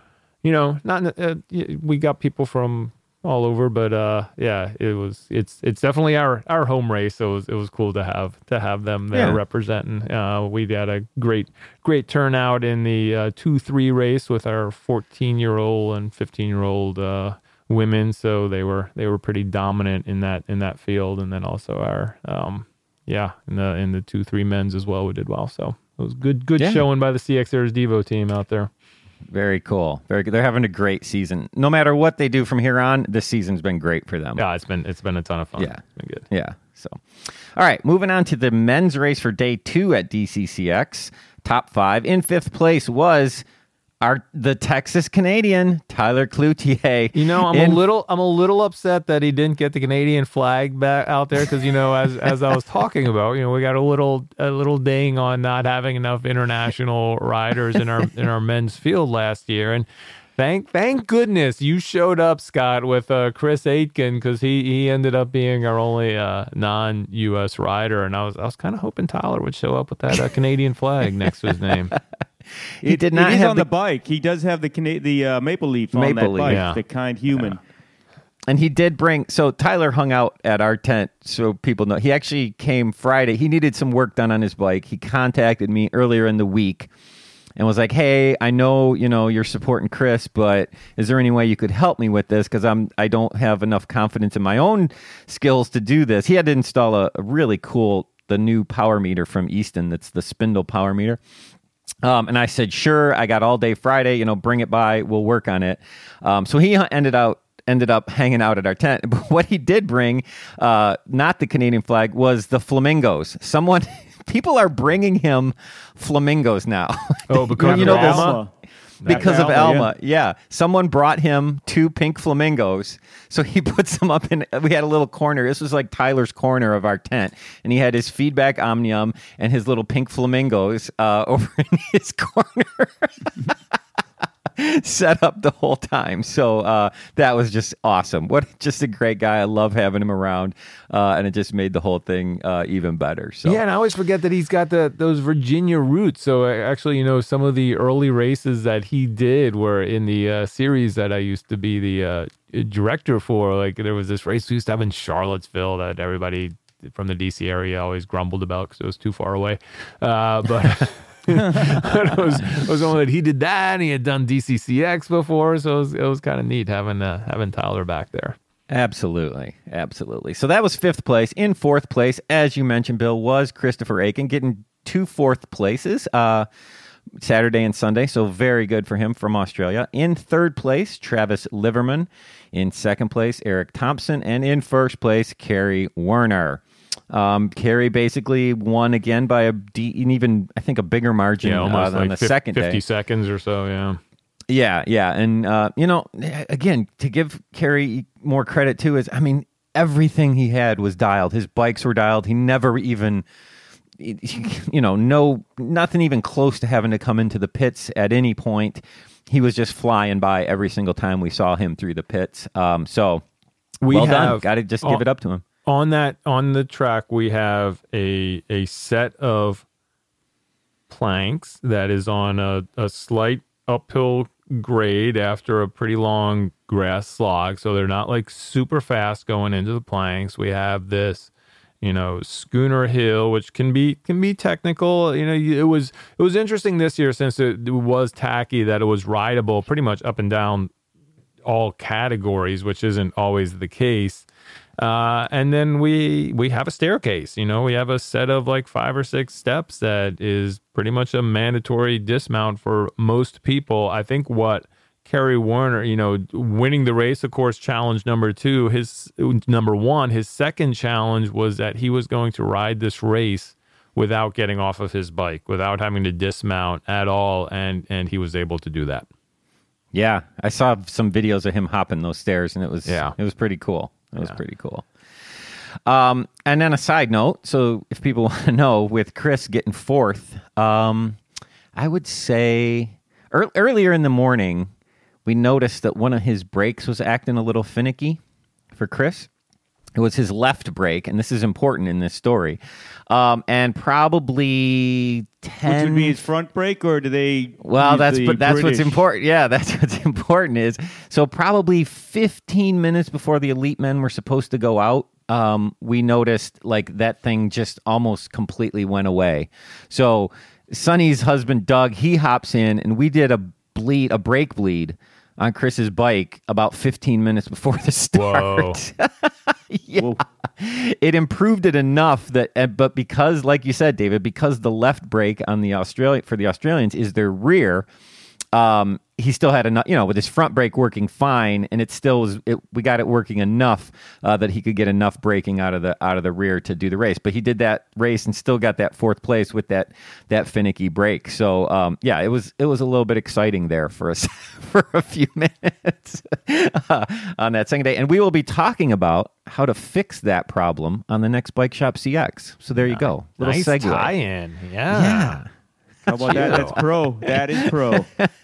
S1: We got people from all over, but it's definitely our home race. So it was cool to have them there representing. We had a great turnout in the 2-3 race with our 14-year-old and 15-year-old women, so they were pretty dominant in that field, and then also our in the 2-3 men's as well, we did well. So it was good showing by the CX Hares Devo team out there.
S2: Very cool. Very good. They're having a great season. No matter what they do from here on, this season's been great for them.
S1: Yeah, it's been a ton of fun.
S2: Yeah,
S1: it's been good.
S2: Yeah. So, all right, moving on to the men's race for day 2 at DCCX. Top 5 in 5th place was the Texas Canadian Tyler Cloutier.
S1: I'm a little upset that he didn't get the Canadian flag back out there because as I was talking about, we got a little ding on not having enough international riders in our men's field last year, and thank goodness you showed up, Scott, with Chris Aitken, because he ended up being our only non-U.S. rider, and I was kind of hoping Tyler would show up with that Canadian flag next to his name.
S2: He did not have
S3: on the bike. He does have the maple leaf on that bike, the kind human.
S2: Yeah. And he did bring... So Tyler hung out at our tent, so people know. He actually came Friday. He needed some work done on his bike. He contacted me earlier in the week, and was like, "Hey, I know you're supporting Chris, but is there any way you could help me with this? Because I don't have enough confidence in my own skills to do this." He had to install a really cool the new power meter from Easton. That's the spindle power meter. And I said, "Sure, I got all day Friday. Bring it by. We'll work on it." So he ended up hanging out at our tent. But what he did bring, not the Canadian flag, was the flamingos. People are bringing him flamingos now.
S1: Oh, because of Alma?
S2: Because of Alma, yeah. Someone brought him 2 pink flamingos, so he puts them up in. We had a little corner. This was like Tyler's corner of our tent, and he had his feedback Omnium and his little pink flamingos over in his corner. Set up the whole time. So that was just awesome. Just a great guy. I love having him around, and it just made the whole thing even better. So
S1: yeah, and I always forget that he's got those Virginia roots. So actually, some of the early races that he did were in the series that I used to be the director for. Like there was this race we used to have in Charlottesville that everybody from the DC area always grumbled about because it was too far away. But it was only that he did that, and he had done DCCX before, so it was kind of neat having Tyler back there.
S2: Absolutely. So that was 5th place. In 4th place, as you mentioned, Bill, was Christopher Aiken, getting 2 4th places Saturday and Sunday, so very good for him from Australia. In 3rd place, Travis Liverman. In 2nd place, Eric Thompson. And in 1st place, Kerry Werner. Kerry basically won again by even I think a bigger margin
S1: almost
S2: than
S1: like
S2: the second
S1: 50
S2: day.
S1: 50 seconds or so,
S2: yeah, and again, to give Kerry more credit too is, everything he had was dialed. His bikes were dialed. He never even, nothing even close to having to come into the pits at any point. He was just flying by every single time we saw him through the pits. So well done. Got to just give it up to him.
S1: On the track, we have a set of planks that is on a slight uphill grade after a pretty long grass slog. So they're not like super fast going into the planks. We have this, schooner hill, which can be technical. It was interesting this year since it was tacky that it was rideable pretty much up and down all categories, which isn't always the case. And then we have a staircase, we have a set of like 5 or 6 steps that is pretty much a mandatory dismount for most people. I think what Kerry Werner, winning the race, of course, challenge number 2, his number 1, his second challenge was that he was going to ride this race without getting off of his bike, without having to dismount at all. And he was able to do that.
S2: Yeah. I saw some videos of him hopping those stairs, and it was pretty cool. It was pretty cool. And then a side note, so if people want to know, with Chris getting 4th, I would say earlier in the morning, we noticed that one of his brakes was acting a little finicky for Chris. It was his left brake, and this is important in this story. And probably 10...
S3: Which would be his front brake, or do they...
S2: Well, that's what's important. Yeah, that's what's important is... So probably 15 minutes before the elite men were supposed to go out, we noticed like that thing just almost completely went away. So Sonny's husband, Doug, he hops in, and we did a brake bleed on Chris's bike about 15 minutes before the start. Yeah. Whoa. It improved it enough but because, like you said, David, because the left brake on for the Australians is their rear, he still had enough, with his front brake working fine, and we got it working enough that he could get enough braking out of the rear to do the race. But he did that race and still got that 4th place with that finicky brake. So it was a little bit exciting there for us for a few minutes on that second day, and we will be talking about how to fix that problem on the next Bike Shop CX. So there you go, little
S1: nice
S2: segue.
S1: Tie-in, yeah.
S3: How about that? That's pro. That is pro.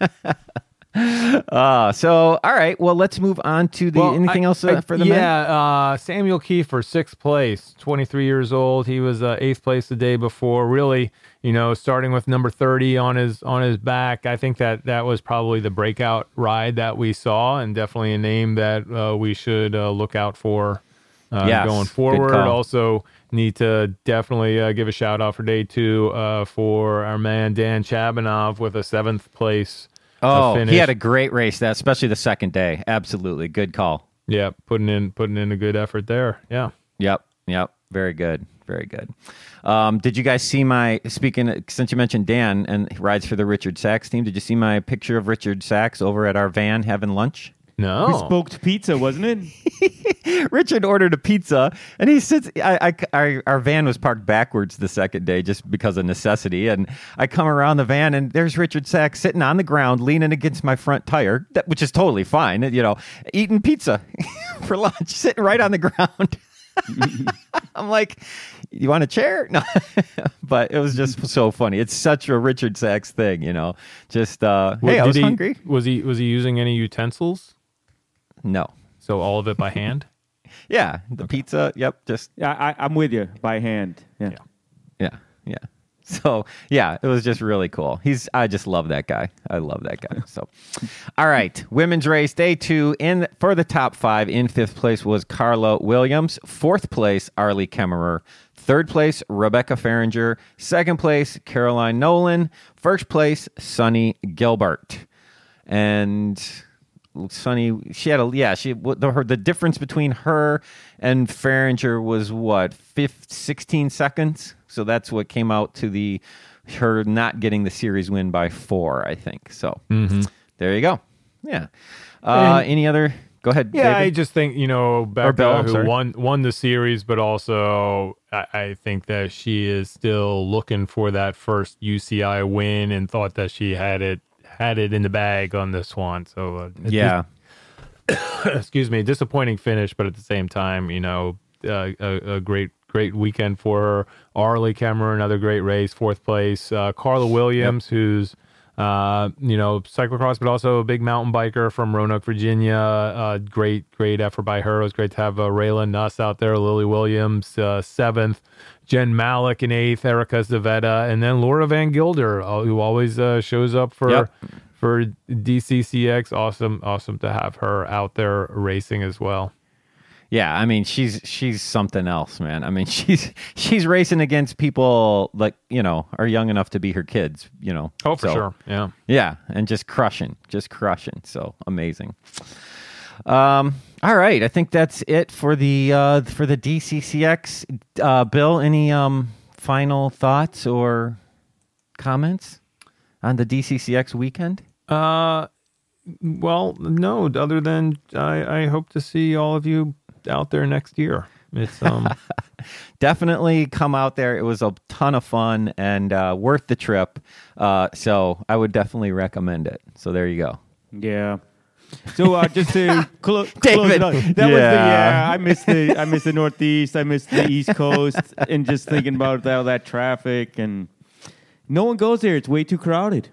S2: So, all right. Well, let's move on to anything else for the men?
S1: Yeah, Samuel Kiefer, 6th place, 23 years old. He was 8th place the day before. Really, starting with number 30 on his back. I think that was probably the breakout ride that we saw, and definitely a name that we should look out for going forward. Also need to definitely give a shout out for day 2 for our man Dan Chabanov with a 7th place finish.
S2: He had a great race, especially the second day. Absolutely. Good call.
S1: Yeah, putting in a good effort there. Yeah.
S2: Yep. Very good. Very good. Did you guys see since you mentioned Dan and he rides for the Richard Sachs team, did you see my picture of Richard Sachs over at our van having lunch?
S1: No.
S3: Bespoke pizza, wasn't it?
S2: Richard ordered a pizza, and he sits. Our van was parked backwards the second day just because of necessity. And I come around the van, and there's Richard Sachs sitting on the ground, leaning against my front tire, which is totally fine. Eating pizza for lunch, sitting right on the ground. I'm like, you want a chair? No, but it was just so funny. It's such a Richard Sachs thing, Just hey, I was hungry.
S1: Was he using any utensils?
S2: No.
S1: So all of it by hand?
S2: Yeah, the pizza. Yep. Just
S3: I'm with you by hand.
S2: Yeah. So yeah, it was just really cool. I just love that guy. I love that guy. So, all right, women's race day 2 for the top 5. In 5th place was Carla Williams. 4th place Arlie Kemmerer. 3rd place Rebecca Fahringer. 2nd place Caroline Nolan. 1st place Sunny Gilbert. And Sunny, the difference between her and Fahringer was 16 seconds. So that's what came out to her not getting the series win by 4, I think. So there you go. Yeah. Any other? Go ahead.
S1: Yeah,
S2: David.
S1: I just think Becca, who won the series, but also I think that she is still looking for that first UCI win and thought that she had it in the bag on this one. So excuse me, disappointing finish, but at the same time, a great weekend for her. Arlie Kemmerer, another great race, 4th place. Carla Williams, who's cyclocross, but also a big mountain biker from Roanoke, Virginia. Great effort by her. It was great to have Raylan Nuss out there. Lily Williams, 7th. Jen Malik in 8th. Erica Zavetta, and then Laura Van Gilder, who always shows up for DCCX. Awesome to have her out there racing as well.
S2: Yeah, I mean she's something else, man. I mean she's racing against people like are young enough to be her kids,
S1: Oh, for sure,
S2: yeah, and just crushing. So amazing. All right, I think that's it for the DCCX. Bill, any final thoughts or comments on the DCCX weekend?
S1: Well, no. Other than I hope to see all of you out there next year. It's
S2: definitely come out there. It was a ton of fun and worth the trip. So I would definitely recommend it. So there you go.
S3: Yeah. So just to close
S2: David.
S3: it up, I miss the Northeast. I miss the East Coast, and just thinking about all that traffic, and no one goes there. It's way too crowded.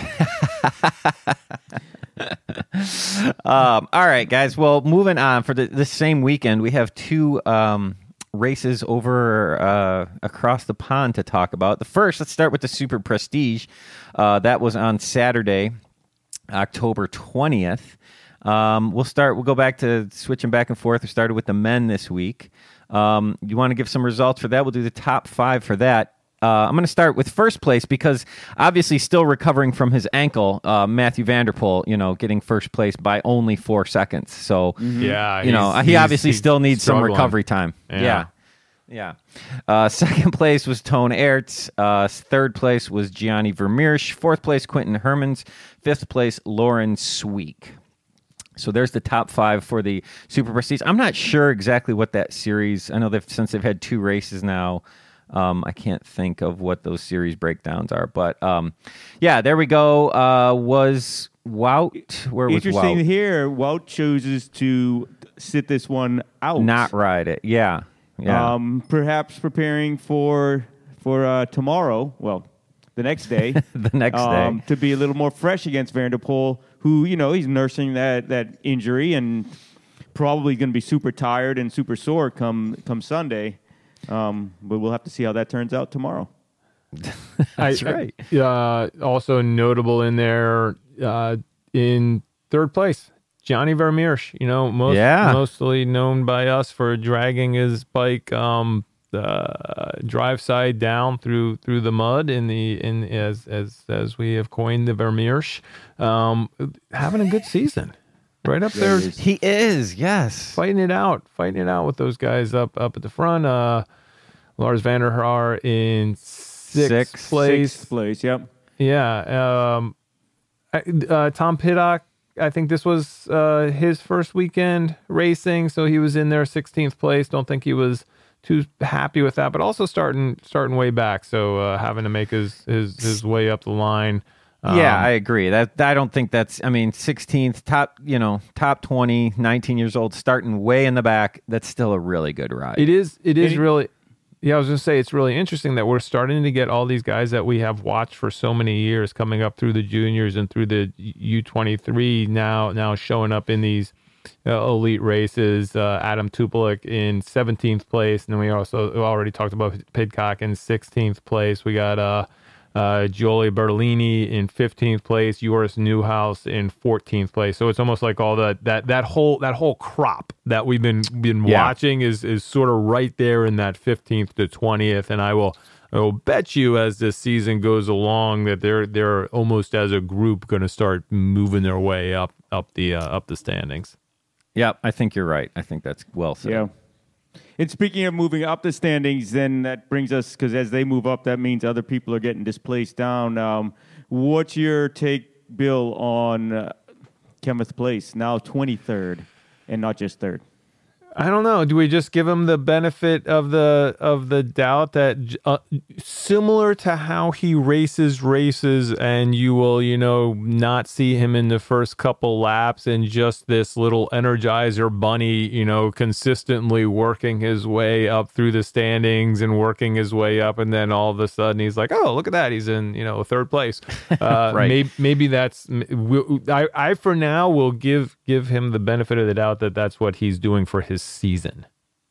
S2: All right, guys. Well, moving on for the same weekend, we have 2 races over across the pond to talk about. The first, let's start with the Super Prestige. That was on Saturday, October 20th. We'll go back to switching back and forth. We started with the men this week. You want to give some results for that? We'll do the top 5 for that. I'm going to start with 1st place because obviously still recovering from his ankle, Matthew Vanderpool, getting 1st place by only 4 seconds. So, he obviously still needs struggling. Some recovery time. Yeah. 2nd place was Tone Aerts. 3rd place was Gianni Vermeersch. 4th place, Quentin Hermans. 5th place, Lauren Sweek. So there's the top 5 for the Super Prestige. I'm not sure exactly what that series, I know since they've had 2 races now, I can't think of what those series breakdowns are, but there we go. Was Wout? Where was Wout?
S3: Interesting here. Wout chooses to sit this one out,
S2: not ride it. Yeah.
S3: Perhaps preparing for tomorrow. Well, the next day.
S2: The next day
S3: to be a little more fresh against Vanderpool, who he's nursing that injury and probably going to be super tired and super sore come Sunday. But we'll have to see how that turns out tomorrow.
S2: That's right.
S1: Also notable in there in 3rd place, Johnny Vermeersch, mostly known by us for dragging his bike drive side down through the mud as we have coined the Vermeersch, having a good season. Right up there.
S2: He is, yes.
S1: Fighting it out with those guys up at the front. Lars van der Haar in sixth place.
S3: Sixth place, yep.
S1: Yeah. Tom Piddock, I think this was his first weekend racing, so he was in there 16th place. Don't think he was too happy with that, but also starting way back, so having to make his way up the line.
S2: Yeah, I agree. I don't think that's, 16th, top 20, 19 years old, starting way in the back. That's still a really good ride.
S1: It is really, I was going to say, it's really interesting that we're starting to get all these guys that we have watched for so many years coming up through the juniors and through the U23 now showing up in these elite races. Adam Tupolik in 17th place. And then we already talked about Pidcock in 16th place. We got, Giulio Bertolini in 15th place, Joris Newhouse in 14th place. So it's almost like all that whole crop that we've been watching is sort of right there in that 15th to 20th. And I will bet you as this season goes along that they're almost as a group going to start moving their way up the standings.
S2: Yeah, I think you're right. I think that's well said.
S3: Yeah. And speaking of moving up the standings, then that brings us, because as they move up, that means other people are getting displaced down. What's your take, Bill, on Kenneth Place, now 23rd and not just third?
S1: I don't know. Do we just give him the benefit of the doubt that similar to how he races, and you will, not see him in the first couple laps and just this little Energizer bunny, consistently working his way up through the standings and working his way up. And then all of a sudden he's like, oh, look at that. He's in, third place.
S2: Right.
S1: Maybe that's, I for now will give him the benefit of the doubt that that's what he's doing for his season.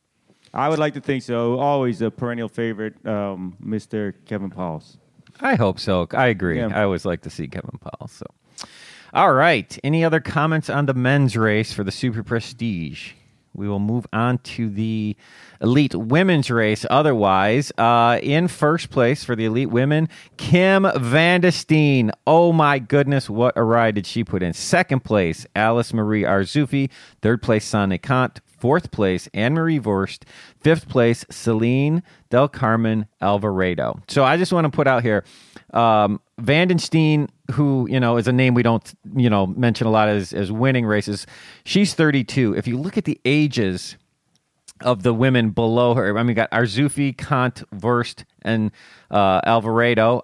S3: I would like to think so. Always a perennial favorite, Mr. Kevin Pauls.
S2: I hope so. I agree.
S3: Yeah.
S2: I always like to see Kevin Pauls. So, all right. Any other comments on the men's race for the Super Prestige? We will move on to the Elite Women's race. Otherwise, in first place for the Elite Women, Kim Vandestein. Oh, my goodness, what a ride did she put in. Second place, Alice Marie Arzoufi. Third place, Sanne Cant. Fourth place, Anne-Marie Vorst. Fifth place, Celine Del Carmen Alvarado. So I just want to put out here, Vandenstein, who, is a name we don't, mention a lot as winning races. She's 32. If you look at the ages of the women below her, we got Arzoufi, Cant, Vorst, and Alvarado.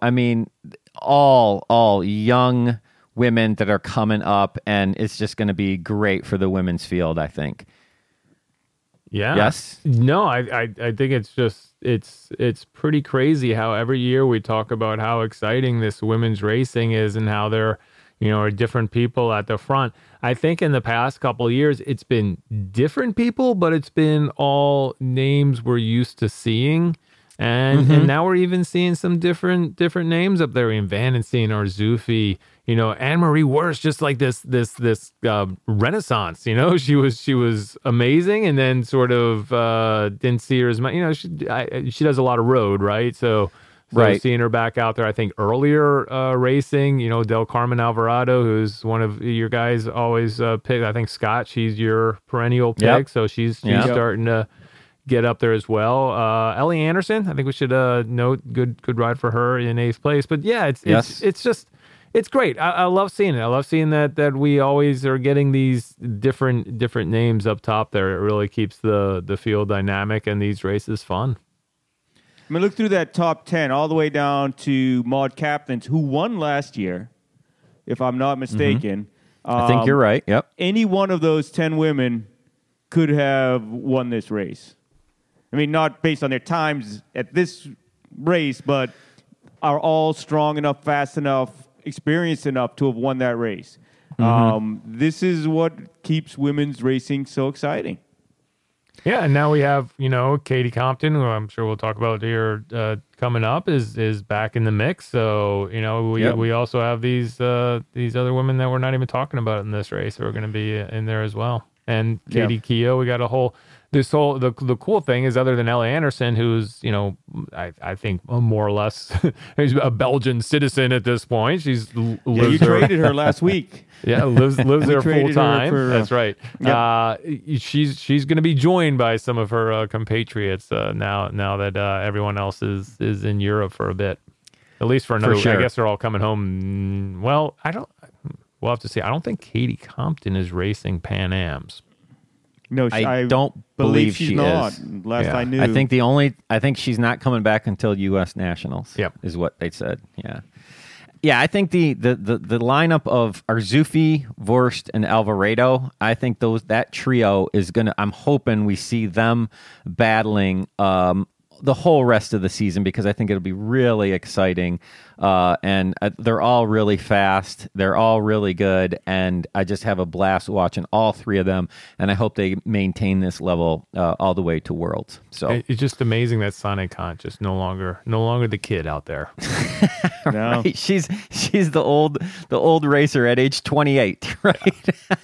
S2: All young women that are coming up, and it's just going to be great for the women's field, I think.
S1: Yeah.
S2: Yes.
S1: No, I think it's just it's pretty crazy how every year we talk about how exciting this women's racing is and how there, are different people at the front. I think in the past couple of years it's been different people, but it's been all names we're used to seeing. And now we're even seeing some different names up there in Vandenstein, Arzoufi, Anne-Marie Worst, just like this renaissance, she was amazing, and then sort of didn't see her as much. She does a lot of road, right? So
S2: right.
S1: Seeing her back out there, I think earlier racing, Del Carmen Alvarado, who's one of your guys always pick. I think Scott, she's your perennial pick,
S2: yep.
S1: So she's starting to get up there as well. Ellie Anderson, I think we should note good ride for her in 8th place. But yeah, it's great. I love seeing it. I love seeing that we always are getting these different names up top there. It really keeps the field dynamic and these races fun.
S3: Look through that top 10 all the way down to Maud Kaplan, who won last year, if I'm not mistaken.
S2: I think you're right. Yep.
S3: Any one of those 10 women could have won this race. Not based on their times at this race, but are all strong enough, fast enough, experienced enough to have won that race. This is what keeps women's racing so exciting.
S1: Yeah, and now we have, Katie Compton, who I'm sure we'll talk about here coming up, is back in the mix. So, we also have these other women that we're not even talking about in this race who are going to be in there as well. And Katie Keogh, we got the cool thing is, other than Ellie Anderson, who's, I think more or less is a Belgian citizen at this point. You
S3: traded her last week.
S1: Yeah, lives there full time. That's right. Yep. She's going to be joined by some of her compatriots now that everyone else is in Europe for a bit, at least for another. I guess they're all coming home. Well, we'll have to see. I don't think Katie Compton is racing Pan Ams.
S3: No,
S2: I don't believe
S3: she's
S2: she
S3: not.
S2: is.
S3: Last I knew,
S2: I think she's not coming back until U.S. Nationals.
S1: Yep,
S2: is what they said. Yeah. I think the lineup of Arzufi, Vorst, and Alvarado, I think that trio is gonna. I'm hoping we see them battling the whole rest of the season, because I think it'll be really exciting. And they're all really fast. They're all really good. And I just have a blast watching all three of them. And I hope they maintain this level all the way to Worlds. So
S1: it's just amazing that Sane Kant just no longer the kid out there.
S3: No.
S2: Right? She's the old racer at age 28, right?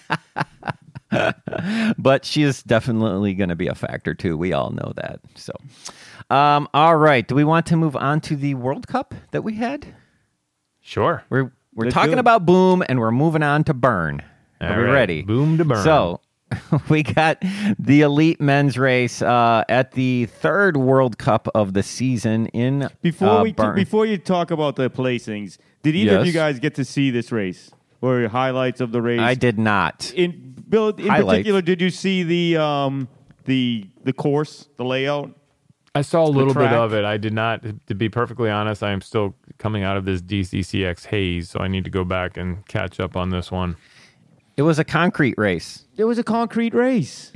S2: But she is definitely going to be a factor too. We all know that. So, all right. Do we want to move on to the World Cup that we had?
S1: Sure.
S2: We're talking about boom, and we're moving on to burn. Are we ready?
S1: Boom to burn.
S2: So we got the elite men's race at the third World Cup of the season in
S3: Before you talk about the placings, did either of you guys get to see this race or highlights of the race?
S2: I did not.
S3: In particular, did you see the course, the layout?
S1: I saw a little bit of it. I did not, to be perfectly honest. I am still coming out of this DCCX haze, so I need to go back and catch up on this one.
S2: It was a concrete race.
S3: It was a concrete race.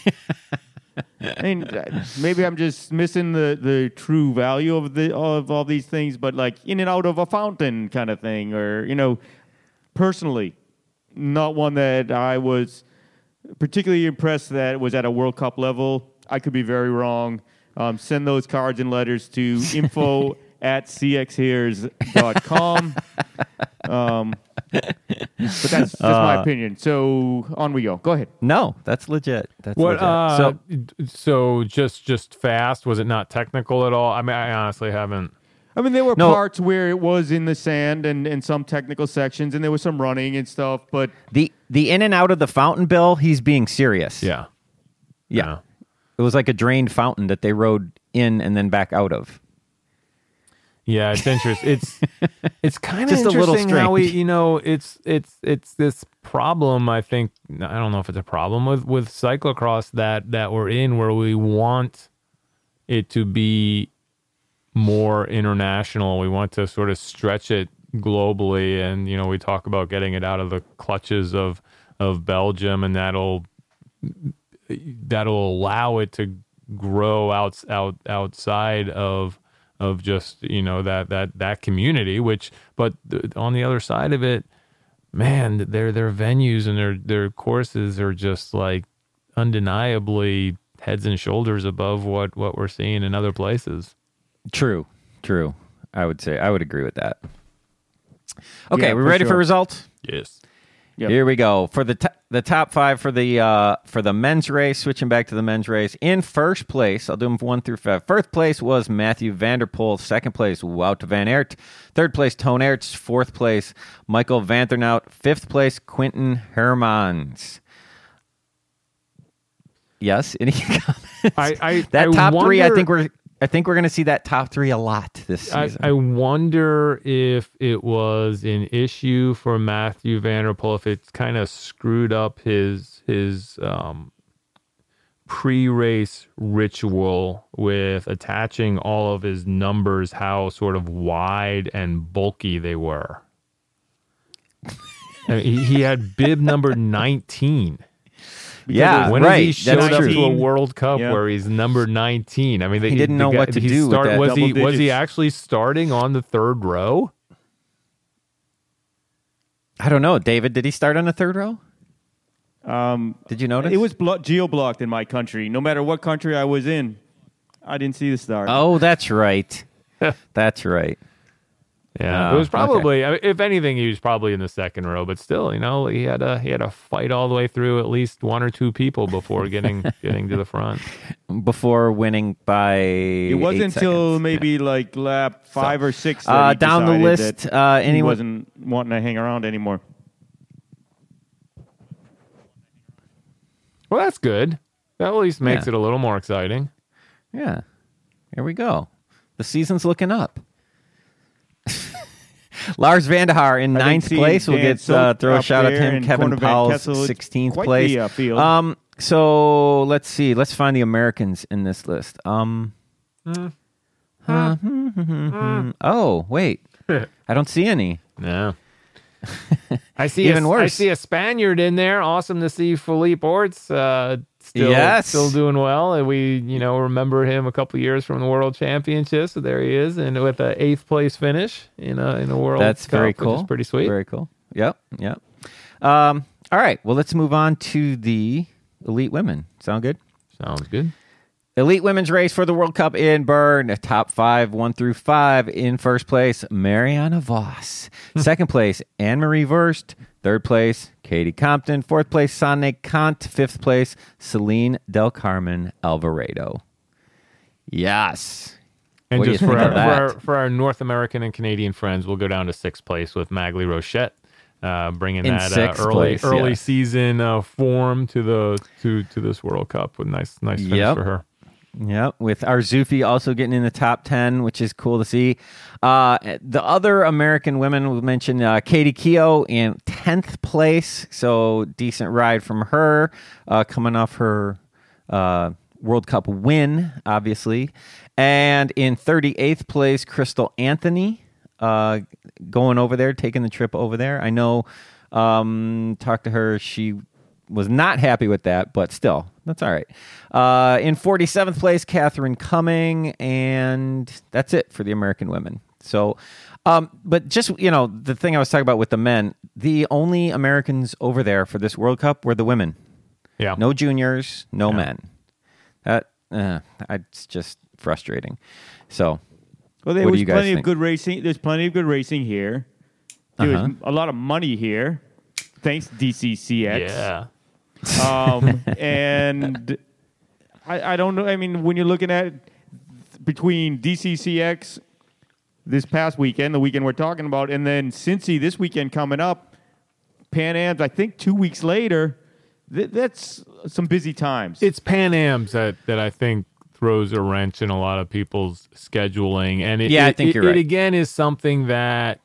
S3: I mean, maybe I'm just missing the true value of all these things, but like in and out of a fountain kind of thing, or personally, not one that I was particularly impressed that was at a World Cup level. I could be very wrong. Send those cards and letters to info@cxheres.com. But that's just my opinion. So on we go. Go ahead.
S2: No, that's legit. Legit.
S1: So just fast. Was it not technical at all? I mean, I honestly haven't.
S3: I mean, there were parts where it was in the sand and some technical sections, and there was some running and stuff. But
S2: the in and out of the fountain, Bill, he's being serious.
S1: Yeah.
S2: It was like a drained fountain that they rode in and then back out of.
S1: Yeah, it's interesting. It's kind of
S2: just
S1: interesting
S2: a little strange.
S1: How we, it's this problem. I think, I don't know if it's a problem with cyclocross that we're in, where we want it to be more international. We want to sort of stretch it globally, and we talk about getting it out of the clutches of Belgium, and that'll allow it to grow outside of just that community. But on the other side of it, man, their venues and their courses are just like undeniably heads and shoulders above what we're seeing in other places.
S2: True. I would agree with that. Okay, we ready for results?
S1: Yes.
S2: Yep. Here we go for the top five for the men's race. Switching back to the men's race, in first place, I'll do them 1 through 5. First place was Matthew van der Poel. Second place, Wout van Aert. Third place, Toon Aerts. Fourth place, Michael van der Nout. Fifth place, Quinten Hermans. Yes, any comments? That top three, I think we're going to see that top three a lot this season.
S1: I wonder if it was an issue for Matthew van der Poel, if it's kind of screwed up his pre-race ritual with attaching all of his numbers, how sort of wide and bulky they were. I mean, he had bib number 19.
S2: Yeah,
S1: when
S2: right.
S1: He showed up to a World Cup where he's number 19. I mean,
S2: he didn't know what to do with that.
S1: Was he actually starting on the third row?
S2: I don't know. David, did he start on the third row? Did you notice?
S3: It was geo-blocked in my country. No matter what country I was in, I didn't see the start.
S2: Oh, that's right. That's right.
S1: Yeah, it was probably. Okay. If anything, he was probably in the second row, but still, he had to fight all the way through at least one or two people before getting to the front.
S2: Before winning by,
S3: it wasn't until
S2: seconds.
S3: maybe like lap 5 or 6 that he
S2: down the list.
S3: He wasn't wanting to hang around anymore.
S1: Well, that's good. That at least makes it a little more exciting.
S2: Yeah, here we go. The season's looking up. Lars van der Haar in 9th place. We'll throw a shout out to him. Kevin Powell's 16th place. So let's see. Let's find the Americans in this list. Oh, wait. I don't see any.
S1: No. I see worse. I see a Spaniard in there. Awesome to see Philippe Orts still doing well. And we, remember him a couple years from the World Championships. So there he is, and with an 8th place finish in a World
S2: That's
S1: Cup,
S2: very cool.
S1: Which is pretty sweet.
S2: Very cool. Yep. All right. Well, let's move on to the Elite Women. Sound good?
S1: Sounds good.
S2: Elite Women's Race for the World Cup in Bern. Top 5, 1 through 5. In first place, Marianne Vos. Second place, Anne-Marie Verst. Third place, Katie Compton. Fourth place, Sanne Kant. Fifth place, Celine Del Carmen Alvarado. Yes.
S1: And just for our North American and Canadian friends, we'll go down to 6th place with Maghalie Rochette. Bringing that early season form to this World Cup with nice finish for her.
S2: Yep, with Arzoufi also getting in the top 10, which is cool to see. The other American women we mentioned, Katie Keough in 10th place, so decent ride from her, coming off her World Cup win, obviously. And in 38th place, Crystal Anthony, going over there, taking the trip over there. I know, talked to her, she was not happy with that, but still, that's all right. In 47th place, Catherine Cumming, and that's it for the American women. So, but just, the thing I was talking about with the men, the only Americans over there for this World Cup were the women.
S1: Yeah.
S2: No juniors, no men. It's just frustrating. So,
S3: well, there was plenty of good racing. There's plenty of good racing here. There was a lot of money here. Thanks, DCCX.
S1: Yeah.
S3: And I don't know. I mean, when you're looking at between DCCX this past weekend, the weekend we're talking about, and then Cincy this weekend coming up, Pan Am's, I think 2 weeks later, that's some busy times.
S1: It's Pan Am's that I think throws a wrench in a lot of people's scheduling. And
S2: I think you're right.
S1: It again is something that,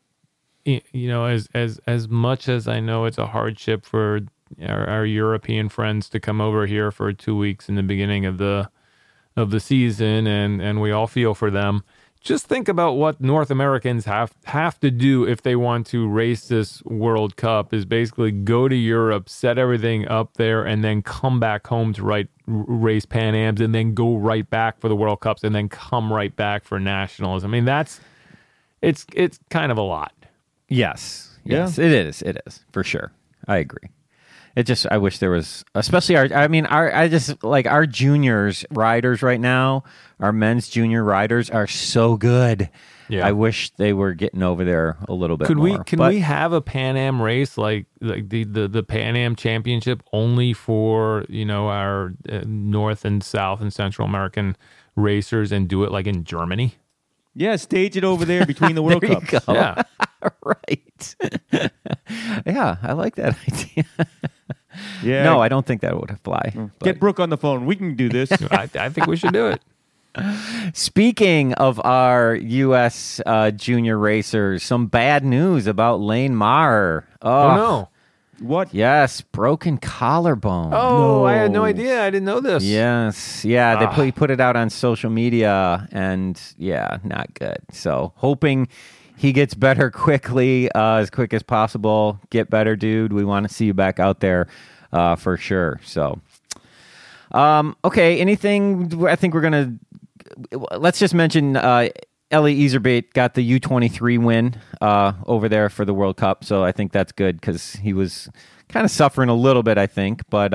S1: as much as I know it's a hardship for our European friends to come over here for 2 weeks in the beginning of the season, and we all feel for them. Just think about what North Americans have to do if they want to race this World Cup, is basically go to Europe, set everything up there, and then come back home to race Pan Ams, and then go right back for the World Cups, and then come right back for Nationals. I mean, it's kind of a lot.
S2: Yes, it is for sure. I agree. I wish there was, especially our juniors riders right now, our men's junior riders are so good. Yeah. I wish they were getting over there a little bit more.
S1: Can we have a Pan Am race like the Pan Am Championship only for, our North and South and Central American racers, and do it like in Germany?
S3: Yeah, stage it over there between the World Cups.
S2: Yeah. Right. Yeah, I like that idea. Yeah. No, I don't think that would fly.
S3: Get Brooke on the phone. We can do this.
S1: I think we should do it.
S2: Speaking of our U.S. Junior racers, some bad news about Lane Maher.
S1: Oh, no.
S3: What?
S2: Yes, broken collarbone.
S1: Oh, no. I had no idea. I didn't know this.
S2: Yes. Yeah, they put it out on social media, and not good. So hoping he gets better quickly, as quick as possible. Get better, dude. We want to see you back out there for sure. So, okay, anything? I think we're going to... Let's just mention Ellie Iserbyt got the U23 win over there for the World Cup, so I think that's good because he was kind of suffering a little bit, I think, but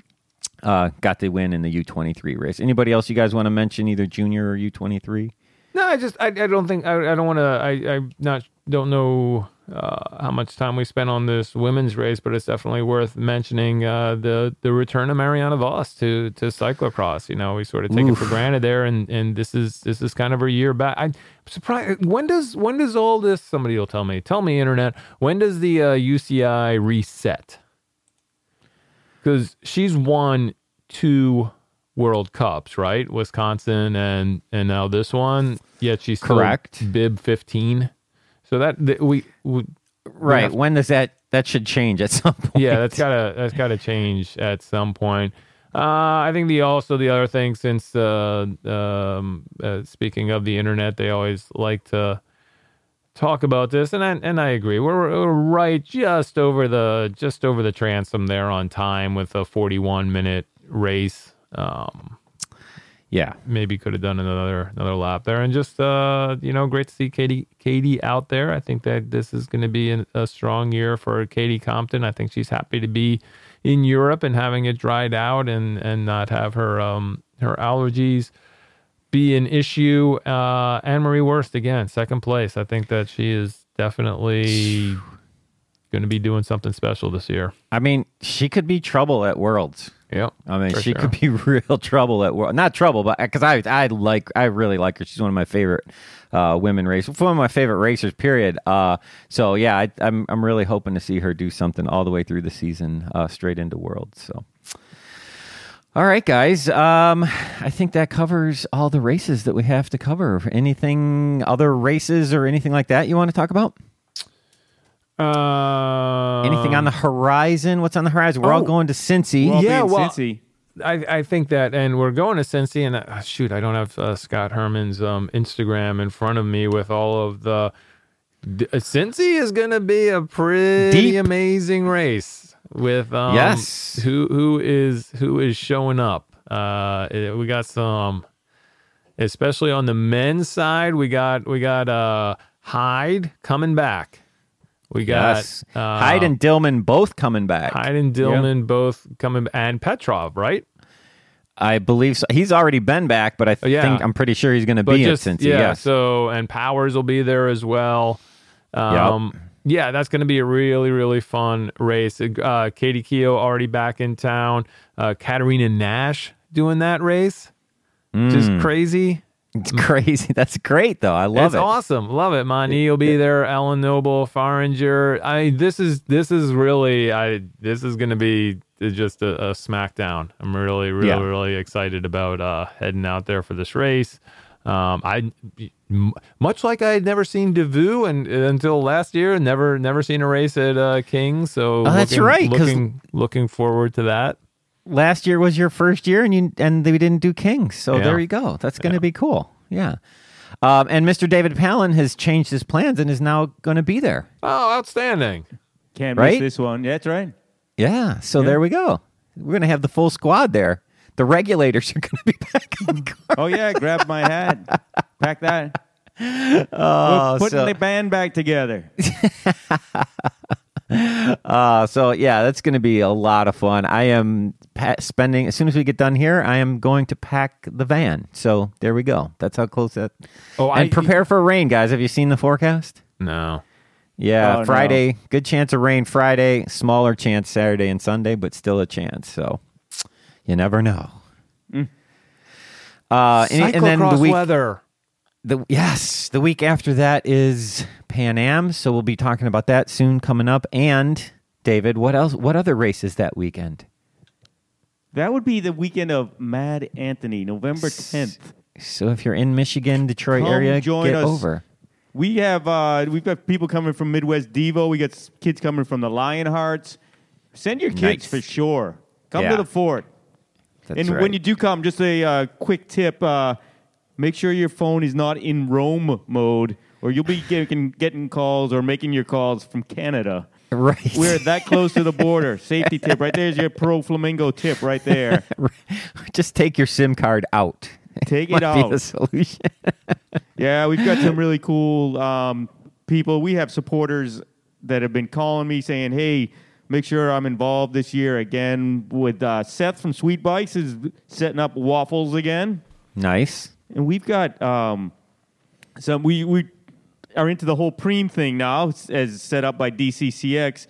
S2: got the win in the U23 race. Anybody else you guys want to mention, either junior or U23?
S1: No, I don't think I don't want to. Don't know how much time we spent on this women's race, but it's definitely worth mentioning the return of Mariana Voss to cyclocross. You know, we sort of take it for granted there, and this is kind of her year back. I'm surprised. When does all this? Somebody will tell me. Tell me, internet. When does the UCI reset? Because she's won 2 World Cups, right? Wisconsin and now this one. Yet she's still
S2: correct.
S1: Bib 15. So that we
S2: right. When does that should change at some point?
S1: Yeah, that's gotta change at some point. I think the other thing, since speaking of the internet, they always like to talk about this, and I agree. We're right just over the transom there on time with a 41-minute race.
S2: Yeah,
S1: maybe could have done another lap there, and just great to see Katie out there. I think that this is going to be a strong year for Katie Compton. I think she's happy to be in Europe and having it dried out and not have her allergies be an issue. Anne-Marie Worst again, second place. I think that she is definitely going to be doing something special this year.
S2: I mean, she could be trouble at Worlds.
S1: Yeah,
S2: I mean, she could be real trouble at World. Not trouble, but because I really like her. She's one of my favorite women racers, one of my favorite racers. Period. So yeah, I'm really hoping to see her do something all the way through the season, straight into Worlds. So, all right, guys. I think that covers all the races that we have to cover. Anything other races or anything like that you want to talk about? Anything on the horizon? What's on the horizon? We're all going to Cincy.
S3: Cincy.
S1: I think that, and we're going to Cincy, and I don't have Scott Herman's Instagram in front of me with all of the. Cincy is going to be a pretty amazing race with
S2: yes.
S1: Who is showing up? We got some, especially on the men's side. We got Hyde coming back. We got
S2: Hyde and Dillman both coming back.
S1: Hyde and Dillman both coming, and Petrov, right?
S2: I believe so. He's already been back, but I'm pretty sure he's going to be at Cincy.
S1: Yeah. So, and Powers will be there as well. Yeah, that's going to be a really, really fun race. Katie Keogh already back in town. Katarina Nash doing that race. Just crazy.
S2: It's crazy. That's great, though. I love it.
S1: It's awesome. Love it. Mani will be there. Ellen Noble, Faringer. This is really. This is going to be just a smackdown. I'm really, really, really excited about heading out there for this race. Much like I had never seen Devu until last year, never seen a race at Kings. So
S2: that's right.
S1: Looking forward to that.
S2: Last year was your first year, and we didn't do Kings, so there you go. That's going to be cool. Yeah. And Mr. David Palin has changed his plans and is now going to be there.
S1: Oh, outstanding!
S3: Can't miss this one. Yeah, that's right.
S2: Yeah. So there we go. We're going to have the full squad there. The regulators are going to be back in the car.
S3: Oh yeah, grab my hat, pack that. We're putting the band back together.
S2: So yeah, that's going to be a lot of fun. I am spending, as soon as we get done here, I am going to pack the van. So there we go. That's how close that. And prepare for rain, guys. Have you seen the forecast?
S1: No.
S2: Yeah, Friday, good chance of rain Friday, smaller chance Saturday and Sunday, but still a chance. So you never know.
S1: And then the week, weather.
S2: The week after that is Pan Am, so we'll be talking about that soon coming up. And David, what else? What other races that weekend?
S3: That would be the weekend of Mad Anthony, November 10th.
S2: So if you're in Michigan, Detroit area, get over.
S3: We've got people coming from Midwest Devo. We got kids coming from the Lionhearts. Send your kids for sure. Come to the fort.
S2: That's
S3: right. When you do come, just a quick tip. Make sure your phone is not in roam mode, or you'll be getting calls or making your calls from Canada.
S2: Right.
S3: We're that close to the border. Safety tip. Right there's your Pro Flamingo tip right there.
S2: Just take your SIM card out.
S3: Take it out.
S2: Might be the solution.
S3: Yeah, we've got some really cool people. We have supporters that have been calling me saying, hey, make sure I'm involved this year again with Seth from Sweet Bikes is setting up waffles again.
S2: Nice.
S3: And we've got some, we are into the whole Preem thing now, as set up by DCCX.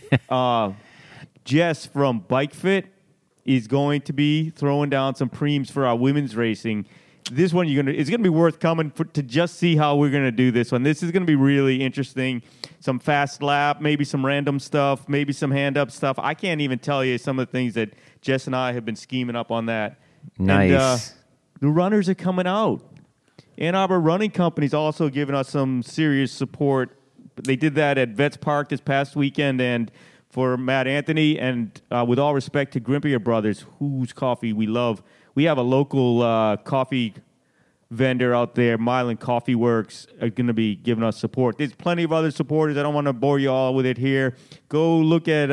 S3: Jess from Bike Fit is going to be throwing down some Preems for our women's racing. This one it's going to be worth coming to just see how we're going to do this one. This is going to be really interesting. Some fast lap, maybe some random stuff, maybe some hand up stuff. I can't even tell you some of the things that Jess and I have been scheming up on that.
S2: Nice.
S3: And, the runners are coming out. Ann Arbor Running Company's also giving us some serious support. They did that at Vets Park this past weekend, and for Matt Anthony, and with all respect to Grimpier Brothers, whose coffee we love, we have a local coffee vendor out there, Milan Coffee Works, are going to be giving us support. There's plenty of other supporters. I don't want to bore you all with it here. Go look at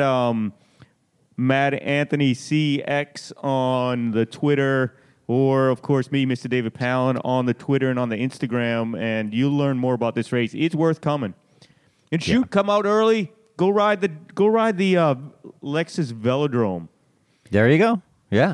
S3: Matt Anthony CX on the Twitter, or, of course, me, Mr. David Palin, on the Twitter and on the Instagram, and you'll learn more about this race. It's worth coming. And come out early. Go ride the Lexus Velodrome.
S2: There you go. Yeah.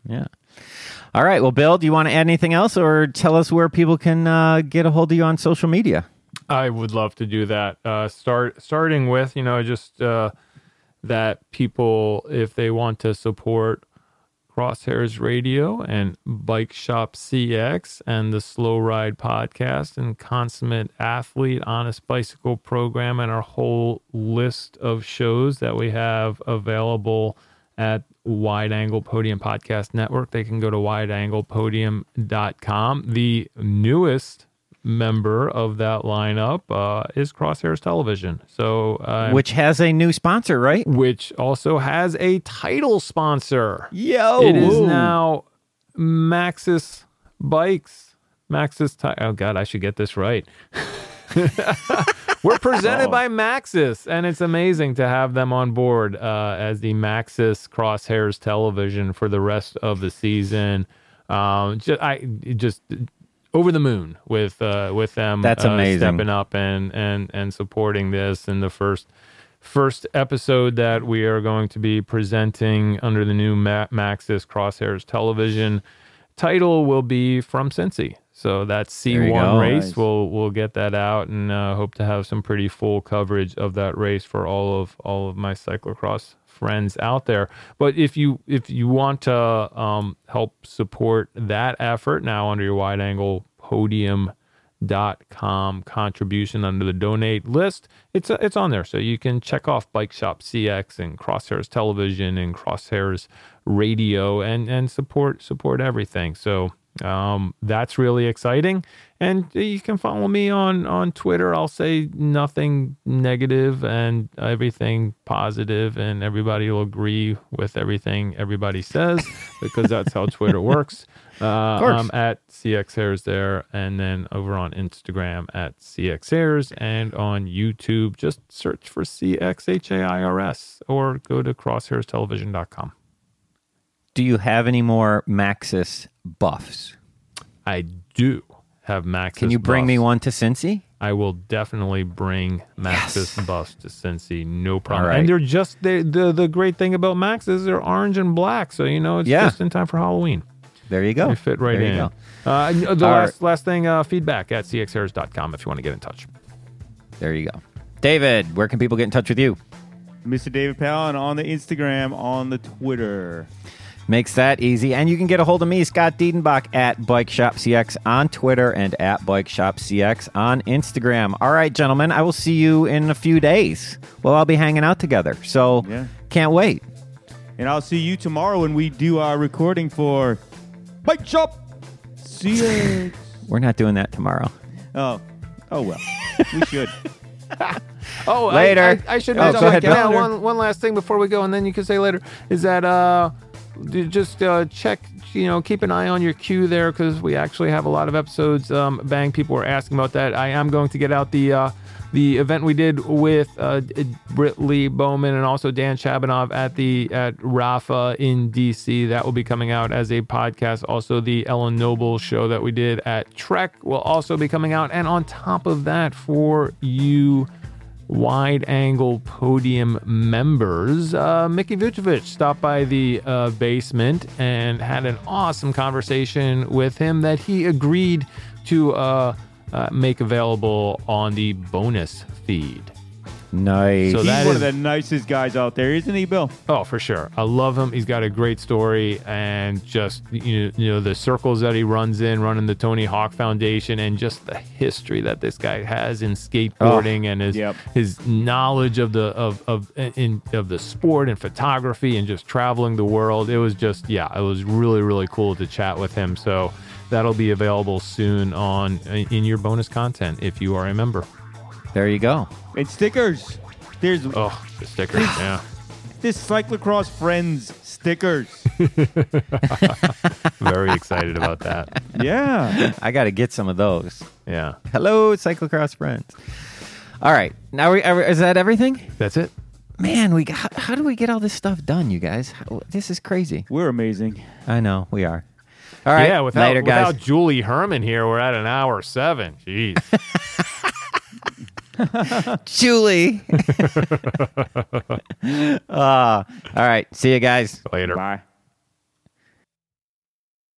S2: All right. Well, Bill, do you want to add anything else, or tell us where people can get a hold of you on social media?
S1: I would love to do that. Starting with, just that people, if they want to support Crosshairs Radio and Bike Shop CX and the Slow Ride Podcast and Consummate Athlete, Honest Bicycle Program, and our whole list of shows that we have available at Wide Angle Podium Podcast Network, they can go to wideanglepodium.com. The newest member of that lineup is Crosshairs Television. So,
S2: which has a new sponsor, right?
S1: Which also has a title sponsor.
S2: Yo!
S1: It is now Maxxis Bikes. Oh, God, I should get this right. We're presented by Maxxis, and it's amazing to have them on board as the Maxxis Crosshairs Television for the rest of the season. Just over the moon with them.
S2: That's amazing.
S1: Stepping up and supporting this. And the first episode that we are going to be presenting under the new Maxxis Crosshairs Television title will be From Cincy. So that C1 race, nice. We'll get that out, and hope to have some pretty full coverage of that race for all of my cyclocross friends out there. But if you want to help support that effort now under your wideanglepodium.com contribution under the donate list, it's on there. So you can check off Bike Shop CX and Crosshairs Television and Crosshairs Radio and support everything. So that's really exciting. And you can follow me on Twitter. I'll say nothing negative and everything positive, and everybody will agree with everything everybody says because that's how Twitter works. I'm at CXHairs there, and then over on Instagram at CXHairs, and on YouTube, just search for CXHairs or go to crosshairstelevision.com.
S2: Do you have any more Maxxis buffs?
S1: I do have Maxxis.
S2: Can you bring
S1: buffs.
S2: me one to Cincy?
S1: I will definitely bring Maxxis buffs to Cincy, no problem.
S2: All right.
S1: And they're just the great thing about Maxxis, they're orange and black, so it's just in time for Halloween.
S2: There you go.
S1: They fit right in. Last thing, feedback at cxairs.com if you want to get in touch.
S2: There you go. David, where can people get in touch with you?
S3: Mr. David Palin on the Instagram, on the Twitter.
S2: Makes that easy. And you can get a hold of me, Scott Diedenbach, at Bike Shop CX on Twitter and at Bike Shop CX on Instagram. All right, gentlemen, I will see you in a few days. Well, I'll be hanging out together. So can't wait.
S3: And I'll see you tomorrow when we do our recording for Bike Shop CX.
S2: We're not doing that tomorrow.
S3: Oh well. We should.
S2: Later.
S1: I should
S2: go ahead, Bill.
S1: one last thing before we go, and then you can say later, is that just check, keep an eye on your queue there, because we actually have a lot of episodes. People were asking about that. I am going to get out the the event we did with Britt Lee Bowman and also Dan Chabanov at Rafa in DC. That will be coming out as a podcast. Also, the Ellen Noble show that we did at Trek will also be coming out. And on top of that, for you Wide Angle Podium members, Mickey Vucevic stopped by the basement and had an awesome conversation with him that he agreed to make available on the bonus feed.
S2: Nice.
S3: So he's one of the nicest guys out there, isn't he, Bill?
S1: Oh, for sure. I love him. He's got a great story, and just you know the circles that he runs in, running the Tony Hawk Foundation, and just the history that this guy has in skateboarding and his knowledge of the sport and photography and just traveling the world. It was just it was really, really cool to chat with him. So that'll be available soon in your bonus content if you are a member.
S2: There you go.
S3: And stickers. There's
S1: the stickers, yeah.
S3: This Cyclocross Friends stickers.
S1: Very excited about that.
S3: Yeah.
S2: I got to get some of those.
S1: Yeah.
S2: Hello, Cyclocross Friends. All right. Now, is that everything?
S1: That's it.
S2: Man, how do we get all this stuff done, you guys? This is crazy.
S3: We're amazing.
S2: I know. We are. All right.
S1: Yeah,
S2: later, guys.
S1: Without Julie Herman here, we're at an hour 7. Jeez.
S2: Julie. All right. See you guys.
S1: Later.
S3: Bye.